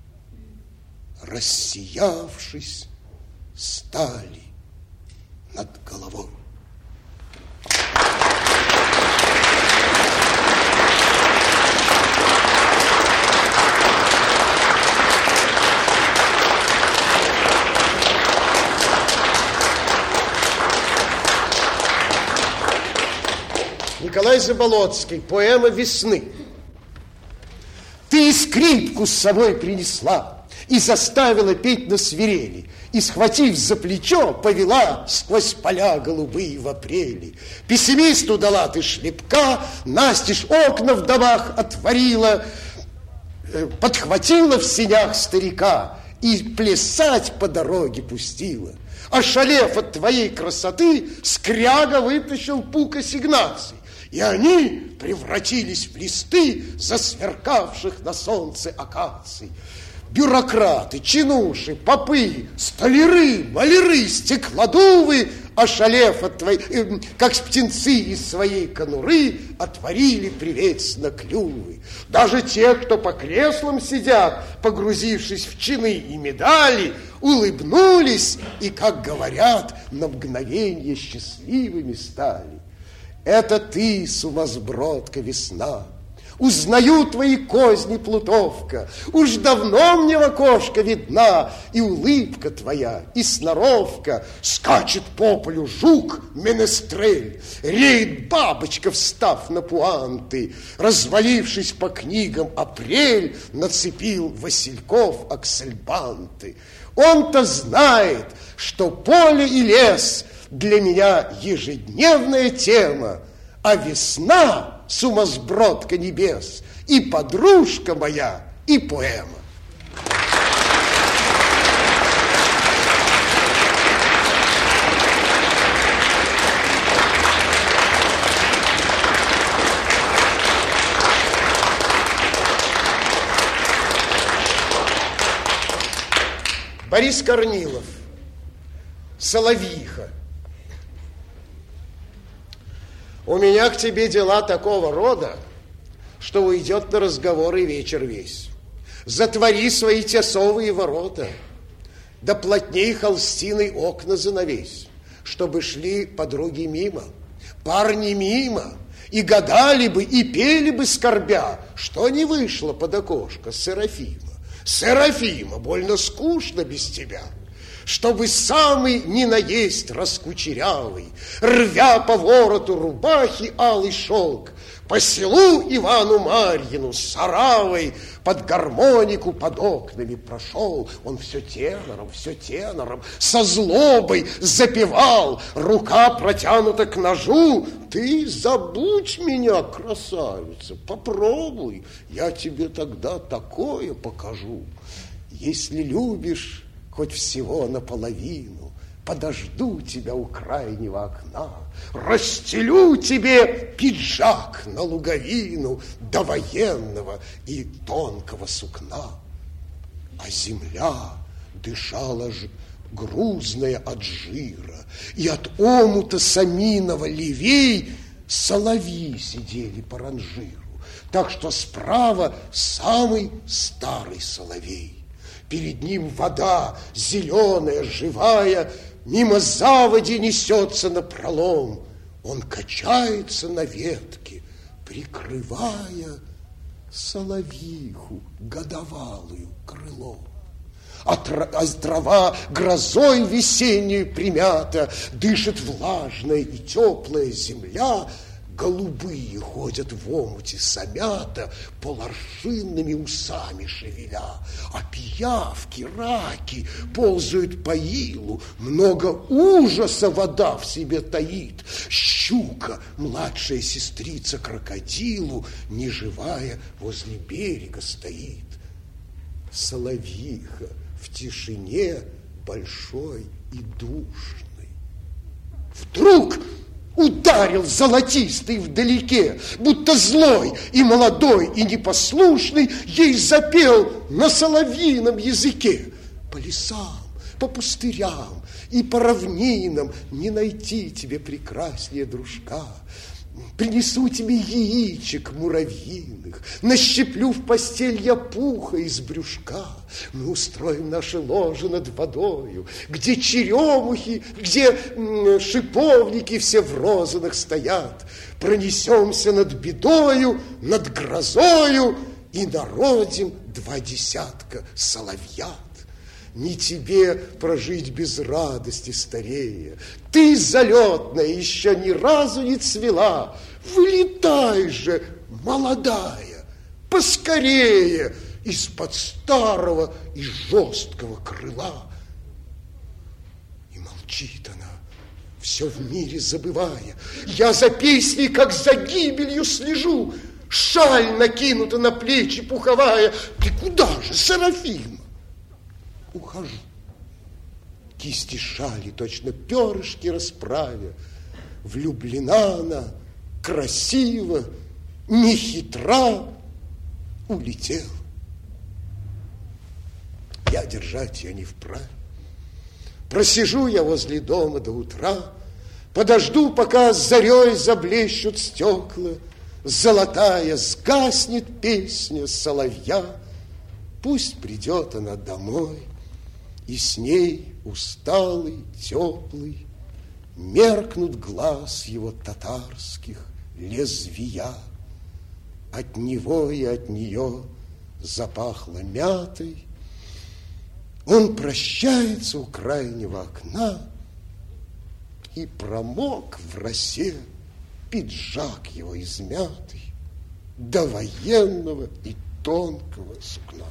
рассиявшись, стали над головой. Николай Заболоцкий, поэма «Весны». Ты скрипку с собой принесла и заставила петь на свирели, и, схватив за плечо, повела сквозь поля голубые в апреле. Пессимисту дала ты шлепка, настежь окна в домах отворила, подхватила в сенях старика и плясать по дороге пустила. Ошалев от твоей красоты, скряга вытащил пук ассигнаций, и они превратились в листы засверкавших на солнце акаций. Бюрократы, чинуши, попы, столяры, маляры, стеклодувы ошалев от твоей, э, как птенцы из своей конуры, отворили приветственно клювы. Даже те, кто по креслам сидят, погрузившись в чины и медали, улыбнулись и, как говорят, на мгновенье счастливыми стали. Это ты, сумасбродка, весна. Узнаю твои козни, плутовка. Уж давно мне в окошко видна и улыбка твоя, и сноровка. Скачет по полю жук менестрель, реет бабочка, встав на пуанты. Развалившись по книгам, апрель нацепил васильков аксельбанты. Он-то знает, что поле и лес для меня ежедневная тема, а весна — сумасбродка небес, и подружка моя, и поэма. Борис Корнилов, «Соловьиха». У меня к тебе дела такого рода, что уйдет на разговоры вечер весь. Затвори свои тесовые ворота, да плотней холстиной окна занавесь, чтобы шли подруги мимо, парни мимо, и гадали бы, и пели бы, скорбя, что не вышло под окошко Серафима. Серафима, больно скучно без тебя. Чтобы самый не наесть раскучерявый, рвя по вороту рубахи алый шелк, по селу Ивану Марьину с оравой под гармонику под окнами прошел. Он все тенором, все тенором, со злобой запевал, рука протянута к ножу. Ты забудь меня, красавица, попробуй, я тебе тогда такое покажу. Если любишь хоть всего наполовину, подожду тебя у крайнего окна, расстелю тебе пиджак на луговину до военного и тонкого сукна. А земля дышала ж грузная от жира, и от омута саминого левей соловьи сидели по ранжиру, так что справа самый старый соловей. Перед ним вода, зеленая, живая, мимо заводи несется напролом. Он качается на ветке, прикрывая соловьиху годовалую крылом. А трава грозой весеннюю примята, дышит влажная и теплая земля. Голубые ходят в омуте самята, поларшинными усами шевеля, а пиявки, раки ползают по илу, много ужаса вода в себе таит. Щука, младшая сестрица крокодилу, неживая возле берега стоит. Соловьиха в тишине большой и душной. Вдруг ударил золотистый вдалеке, будто злой и молодой и непослушный, ей запел на соловьином языке. По лесам, по пустырям и по равнинам не найти тебе прекраснее дружка. Принесу тебе яичек муравьиных, нащеплю в постель я пуха из брюшка. Мы устроим наше ложе над водою, где черемухи, где м, шиповники все в розанах стоят. Пронесемся над бедою, над грозою и народим два десятка соловьят. Не тебе прожить без радости старея. Ты, залетная, еще ни разу не цвела. Вылетай же, молодая, поскорее из-под старого и жесткого крыла. И молчит она, все в мире забывая. Я за песней, как за гибелью, слежу. Шаль накинута на плечи пуховая. Ты куда же, Серафима? Ухожу. Кисти шали, точно перышки расправя. Влюблена она, красиво, нехитра, улетела. Я держать ее не вправе. Просижу я возле дома до утра, Подожду, пока зарей заблещут стекла, золотая сгаснет песня соловья. Пусть придет она домой, и с ней усталый, теплый меркнут глаз его татарских лезвия. От него и от нее запахло мятой. Он прощается у крайнего окна, и промок в росе пиджак его измятый до военного и тонкого сукна.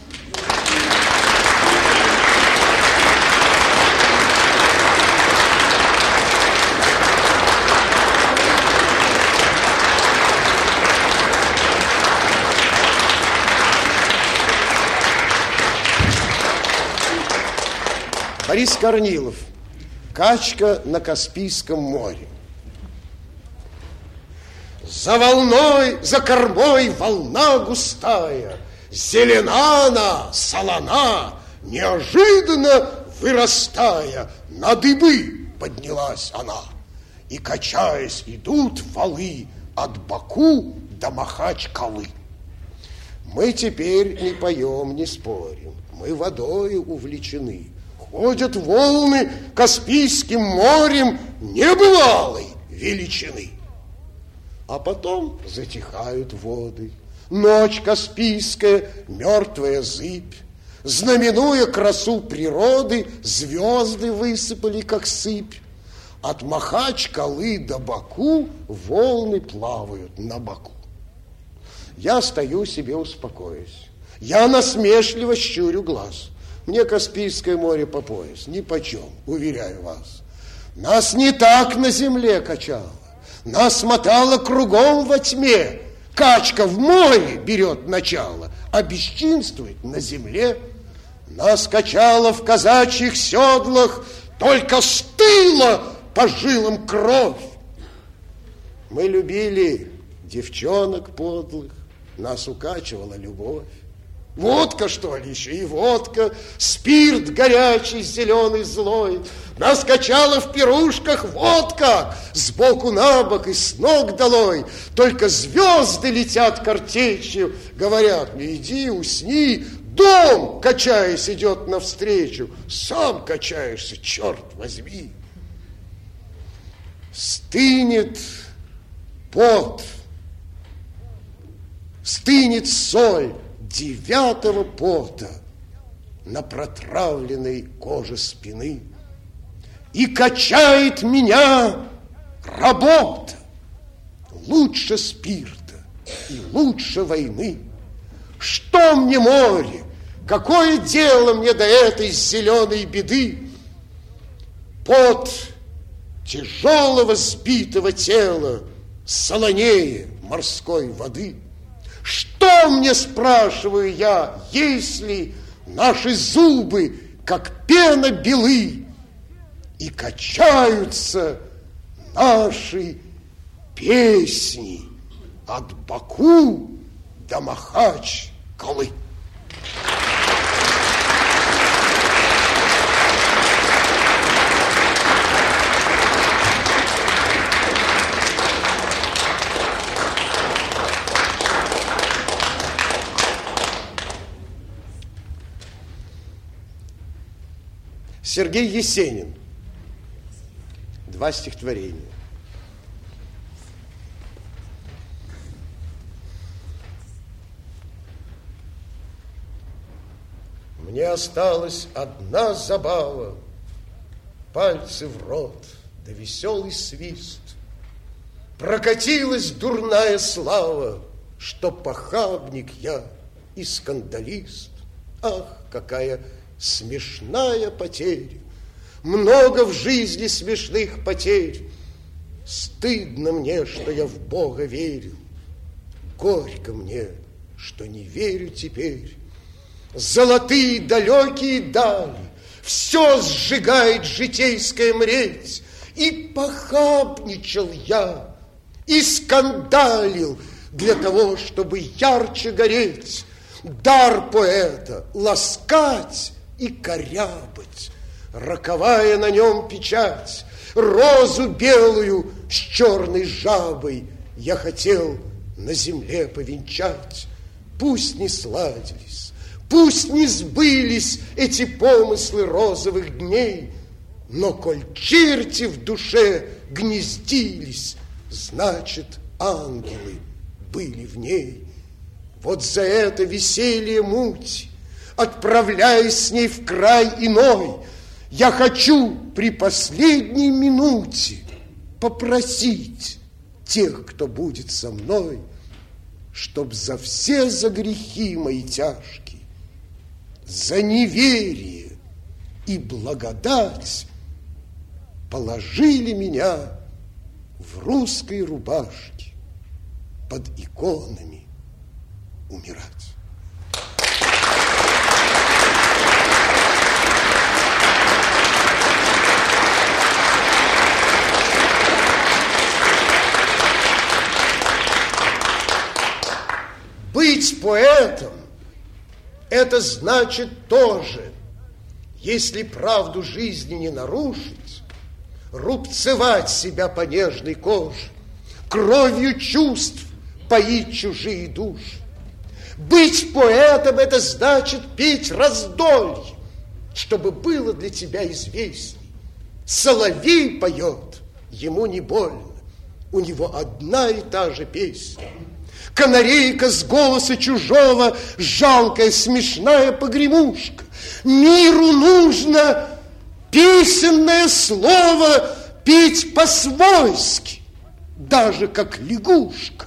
Борис Корнилов. Качка на Каспийском море. За волной, за кормой волна густая, зелена она, солона, неожиданно вырастая, на дыбы поднялась она. И, качаясь, идут валы от Баку до Махачкалы. Мы теперь не поем, не спорим, мы водою увлечены. Ходят волны Каспийским морем небывалой величины. А потом затихают воды. Ночь Каспийская, мертвая зыбь. Знаменуя красу природы, звезды высыпали, как сыпь. От Махачкалы до Баку волны плавают на боку. Я стою себе, успокоюсь. Я насмешливо щурю глаз. Мне Каспийское море по пояс, нипочем, уверяю вас. Нас не так на земле качало, нас мотало кругом во тьме. Качка в море берет начало, а бесчинствует на земле. Нас качало в казачьих седлах, только стыла по жилам кровь. Мы любили девчонок подлых, нас укачивала любовь. Водка, что ли, еще и водка, спирт горячий, зеленый, злой. Нас качало в пирушках водка, сбоку на бок и с ног долой. Только звезды летят картечью, говорят мне: иди, усни. Дом, качаясь, идет навстречу, сам качаешься, черт возьми. Стынет пот, стынет соль девятого пота на протравленной коже спины. И качает меня работа лучше спирта и лучше войны. Что мне море? Какое дело мне до этой зеленой беды? Пот тяжелого сбитого тела солонее морской воды. Что мне, спрашиваю я, если наши зубы, как пена белы, и качаются наши песни от Баку до Махачкалы? Сергей Есенин. Два стихотворения. Мне осталась одна забава, пальцы в рот, да веселый свист. Прокатилась дурная слава, что похабник я и скандалист. Ах, какая смешная потеря! Много в жизни смешных потерь. Стыдно мне, что я в Бога верил. Горько мне, что не верю теперь. Золотые далекие дали все сжигает житейская мреть. И похабничал я, и скандалил для того, чтобы ярче гореть. Дар поэта — ласкать и корябать, роковая на нем печать. розу белую с черной жабой я хотел на земле повенчать. Пусть не сладились, пусть не сбылись эти помыслы розовых дней, но коль черти в душе гнездились, значит, ангелы были в ней. Вот за это веселье муть, отправляясь с ней в край иной, я хочу при последней минуте попросить тех, кто будет со мной, чтоб за все за грехи мои тяжкие, за неверие и благодать положили меня в русской рубашке под иконами умирать. Быть поэтом – это значит тоже, если правду жизни не нарушить, рубцевать себя по нежной коже, кровью чувств поить чужие души. Быть поэтом – это значит петь раздолье, чтобы было для тебя известней. Соловей поет, ему не больно, у него одна и та же песня. Канарейка с голоса чужого, жалкая, смешная погремушка. Миру нужно песенное слово петь по-свойски, даже как лягушка.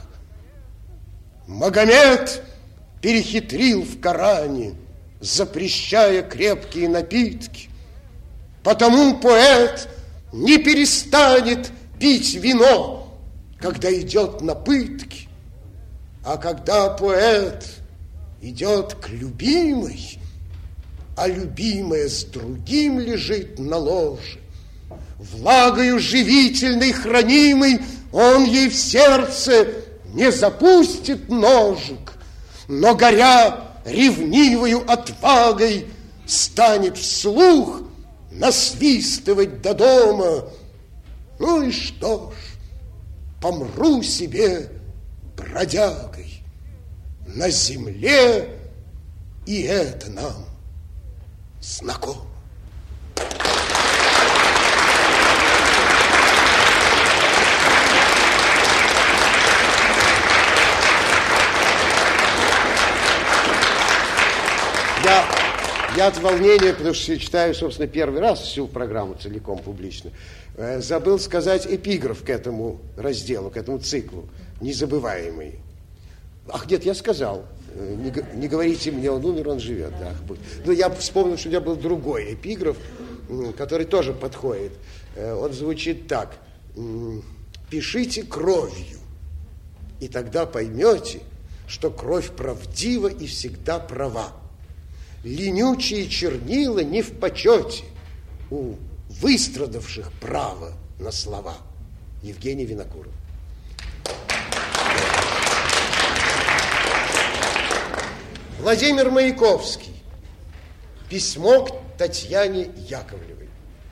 Магомед перехитрил в Коране, запрещая крепкие напитки. Потому поэт не перестанет пить вино, когда идет на пытки. А когда поэт идет к любимой, а любимая с другим лежит на ложе, влагою живительной хранимой он ей в сердце не запустит ножик, но, горя ревнивою отвагой, станет вслух насвистывать до дома. Ну и что ж, помру себе бродягой на земле, и это нам знакомо. Я, я от волнения, потому что читаю, собственно, первый раз всю программу целиком публично, э, забыл сказать эпиграф к этому разделу, к этому циклу, незабываемый. Ах, нет, я сказал, э, не, не говорите мне, он умер, он живет. Да. Но я вспомнил, что у меня был другой эпиграф, э, который тоже подходит. Э, он звучит так. Э, «Пишите кровью, и тогда поймете, что кровь правдива и всегда права. Ленючие чернила не в почете у выстрадавших право на слова». Евгений Винокуров. Владимир Маяковский. Письмо к Татьяне Яковлевой.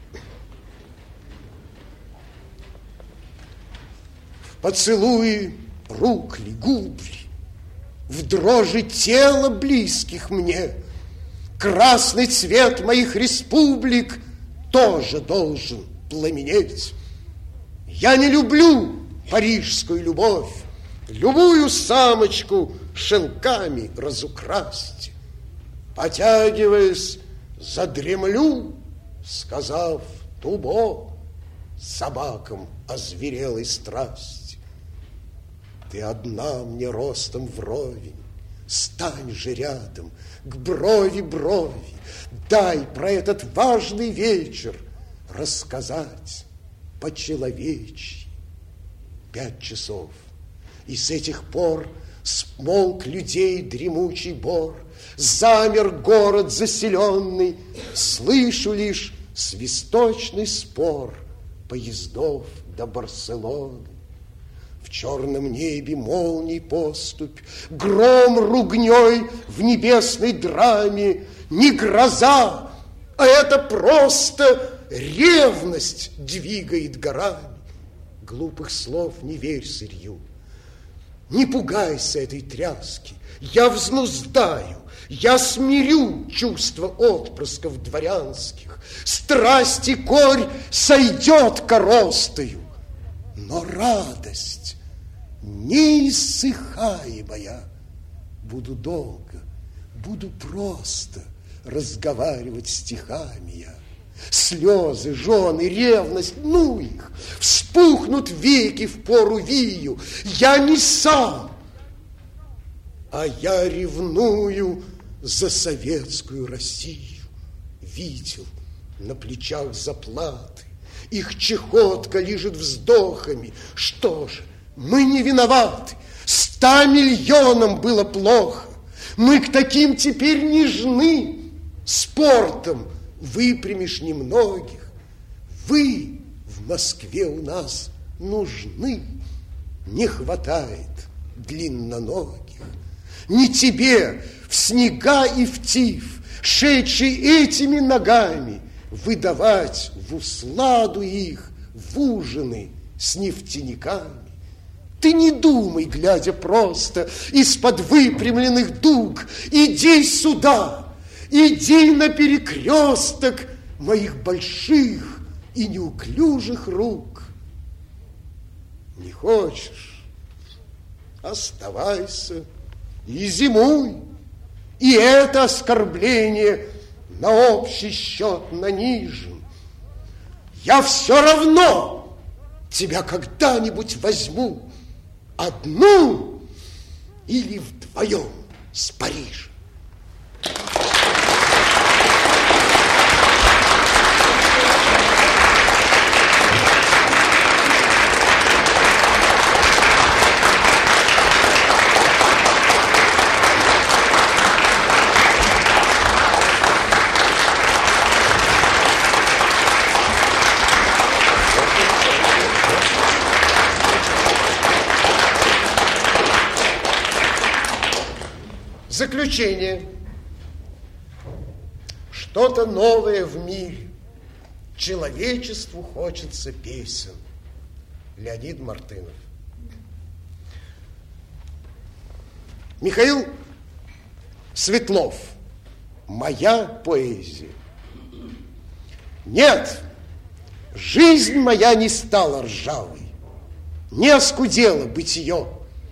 В поцелуи рук ли, губ ли, в дрожи тела близких мне, красный цвет моих республик тоже должен пламенеть. Я не люблю парижскую любовь, любую самочку шелками разукрасьте. Потягиваясь, задремлю, сказав тубо собакам озверелой страсти. Ты одна мне ростом вровень, стань же рядом, к брови брови, дай про этот важный вечер рассказать по-человечьи. Пять часов, и с этих пор смолк людей дремучий бор, замер город заселенный, слышу лишь свисточный спор поездов до Барселоны. В черном небе молний поступь, гром ругней в небесной драме, не гроза, а это просто ревность двигает горами. Глупых слов не верь сырью. Не пугайся этой тряски. Я взнуздаю, я смирю чувства отпрысков дворянских. Страсти корь сойдет коростою, но радость неиссыхаемая. Буду долго, буду просто разговаривать стихами я. Слезы, жены, ревность, ну их, вспухнут веки в пору вию. Я не сам, а я ревную за советскую Россию. Видел на плечах заплаты, их чехотка лижет вздохами. Что же, мы не виноваты, ста миллионам было плохо. Мы к таким теперь нежны, спортом выпрямишь немногих. Вы в Москве у нас нужны, не хватает длинноногих. Не тебе в снега и в тиф, шедший этими ногами, выдавать в усладу их в ужины с нефтяниками. Ты не думай, глядя просто из-под выпрямленных дуг, иди сюда, иди на перекресток моих больших и неуклюжих рук. Не хочешь? Оставайся и зимуй, и это оскорбление на общий счет нанижем. Я все равно тебя когда-нибудь возьму, одну или вдвоем с Парижем. Заключение. Что-то новое в мире. Человечеству хочется песен. Леонид Мартынов. Михаил Светлов. Моя поэзия. Нет, жизнь моя не стала ржавой, не оскудела бытие.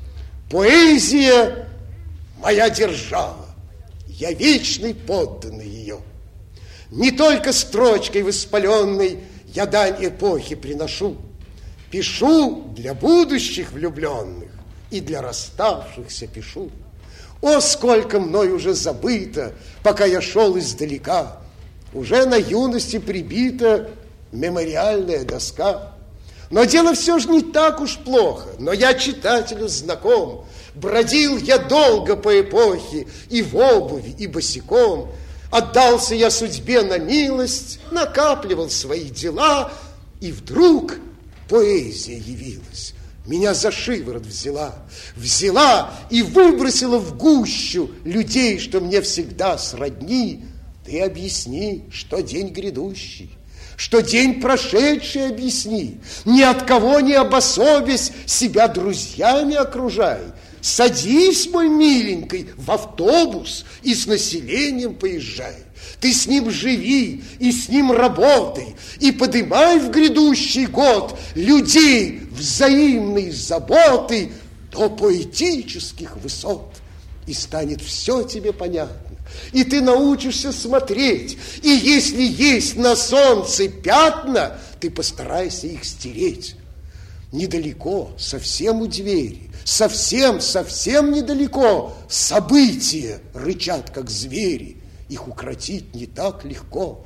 Поэзия моя держава, я вечный подданный ее. Не только строчкой воспаленной я дань эпохи приношу, пишу для будущих влюбленных и для расставшихся пишу. О, сколько мной уже забыто, пока я шел издалека, уже на юности прибита мемориальная доска. Но дело все же не так уж плохо, но я читателю знаком. Бродил я долго по эпохе, и в обуви, и босиком. Отдался я судьбе на милость, накапливал свои дела, и вдруг поэзия явилась. Меня за шиворот взяла, взяла и выбросила в гущу людей, что мне всегда сродни. Ты объясни, что день грядущий, что день прошедший объясни. Ни от кого не обособясь, себя друзьями окружай. Садись, мой миленький, в автобус и с населением поезжай. Ты с ним живи и с ним работай, и подымай в грядущий год людей взаимной заботой до поэтических высот. И станет все тебе понятно, и ты научишься смотреть, и если есть на солнце пятна, ты постарайся их стереть. Недалеко, совсем у двери, совсем, совсем недалеко события рычат, как звери. Их укротить не так легко.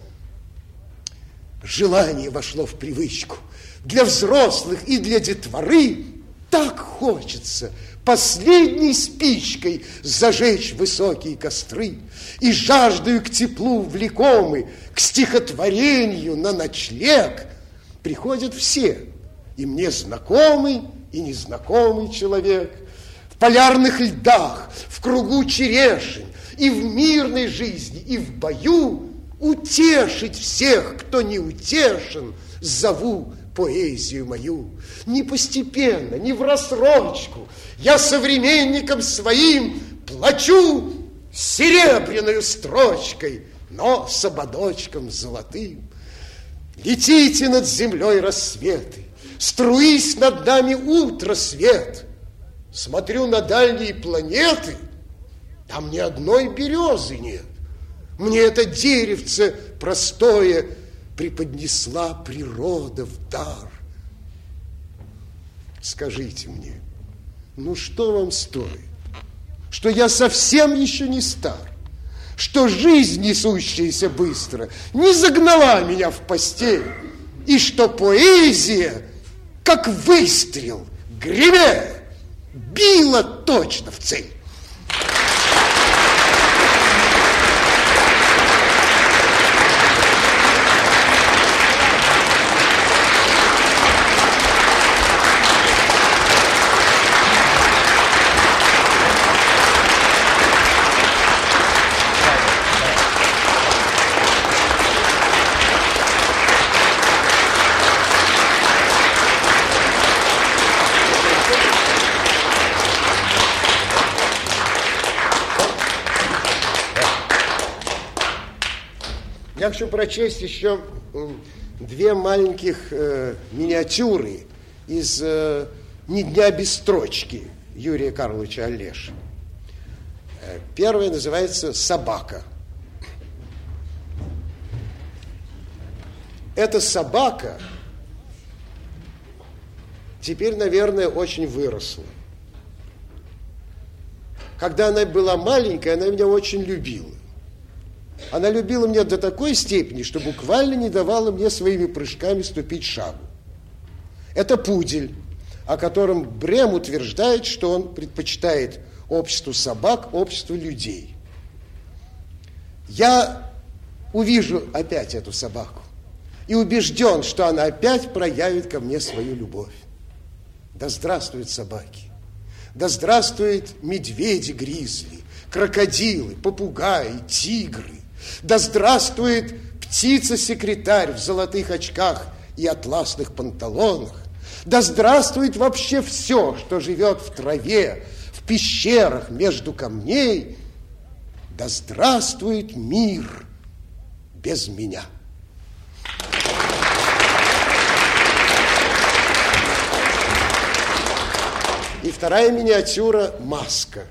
Желание вошло в привычку. Для взрослых и для детворы так хочется последней спичкой зажечь высокие костры. И жаждою к теплу влекомы, к стихотворению на ночлег приходят все. И мне знакомый, и незнакомый человек. В полярных льдах, в кругу черешень, и в мирной жизни, и в бою утешить всех, кто не утешен, зову поэзию мою. Не постепенно, не в рассрочку, я современникам своим плачу серебряной строчкой, но с ободочком золотым. Летите над землей рассветы, струись над нами утро свет. Смотрю на дальние планеты, там ни одной березы нет. Мне это деревце простое преподнесла природа в дар. Скажите мне, ну что вам стоит, что я совсем еще не стар, что жизнь, несущаяся быстро, не загнала меня в постель, и что поэзия, как выстрел, гремя, била точно в цель. Я хочу прочесть еще две маленьких э, миниатюры из э, «Ни дня без строчки» Юрия Карловича Олеши. Первая называется «Собака». Эта собака теперь, наверное, очень выросла. Когда она была маленькая, она меня очень любила. Она любила меня до такой степени, что буквально не давала мне своими прыжками ступить шагу. Это пудель, о котором Брем утверждает, что он предпочитает обществу собак обществу людей. Я увижу опять эту собаку и убежден, что она опять проявит ко мне свою любовь. Да здравствуют собаки! Да здравствуют медведи-гризли, крокодилы, попугаи, тигры! Да здравствует птица-секретарь в золотых очках и атласных панталонах! Да здравствует вообще все, что живет в траве, в пещерах между камней! Да здравствует мир без меня! И вторая миниатюра «Маска».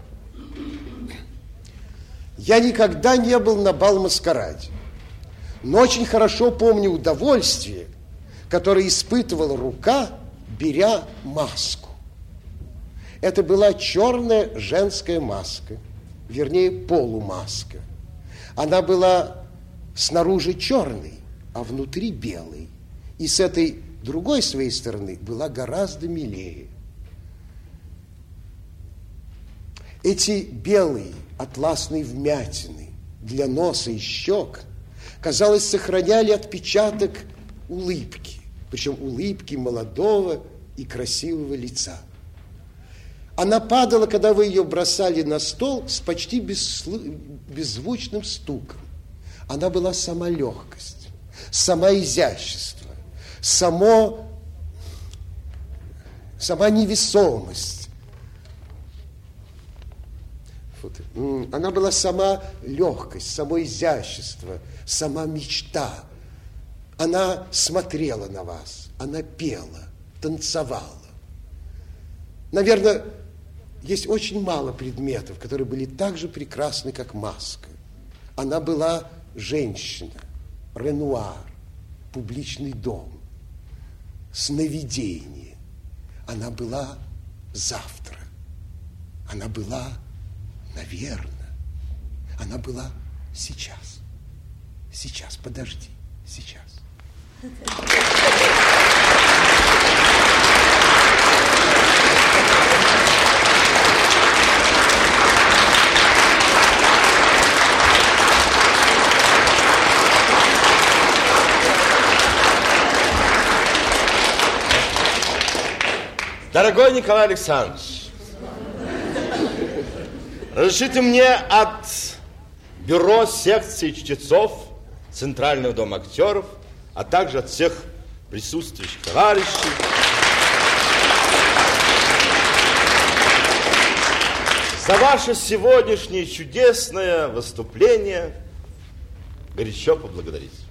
Я никогда не был на бал-маскараде, но очень хорошо помню удовольствие, которое испытывала рука, беря маску. Это была черная женская маска, вернее, полумаска. Она была снаружи черной, а внутри белой. И с этой другой своей стороны была гораздо милее. Эти белые атласные вмятины для носа и щек, казалось, сохраняли отпечаток улыбки, причем улыбки молодого и красивого лица. Она падала, когда вы ее бросали на стол, с почти беззвучным стуком. Она была сама легкость, сама изящество, само, сама невесомость. Она была сама легкость, само изящество, сама мечта. Она смотрела на вас, она пела, танцевала. Наверное, есть очень мало предметов, которые были так же прекрасны, как маска. Она была женщина, Ренуар, публичный дом, сновидение. Она была завтра. Она была, наверное, она была сейчас. Сейчас, подожди, сейчас. Дорогой Николай Александрович, разрешите мне от бюро секции чтецов Центрального дома актеров, а также от всех присутствующих товарищей. За ваше сегодняшнее чудесное выступление горячо поблагодарить.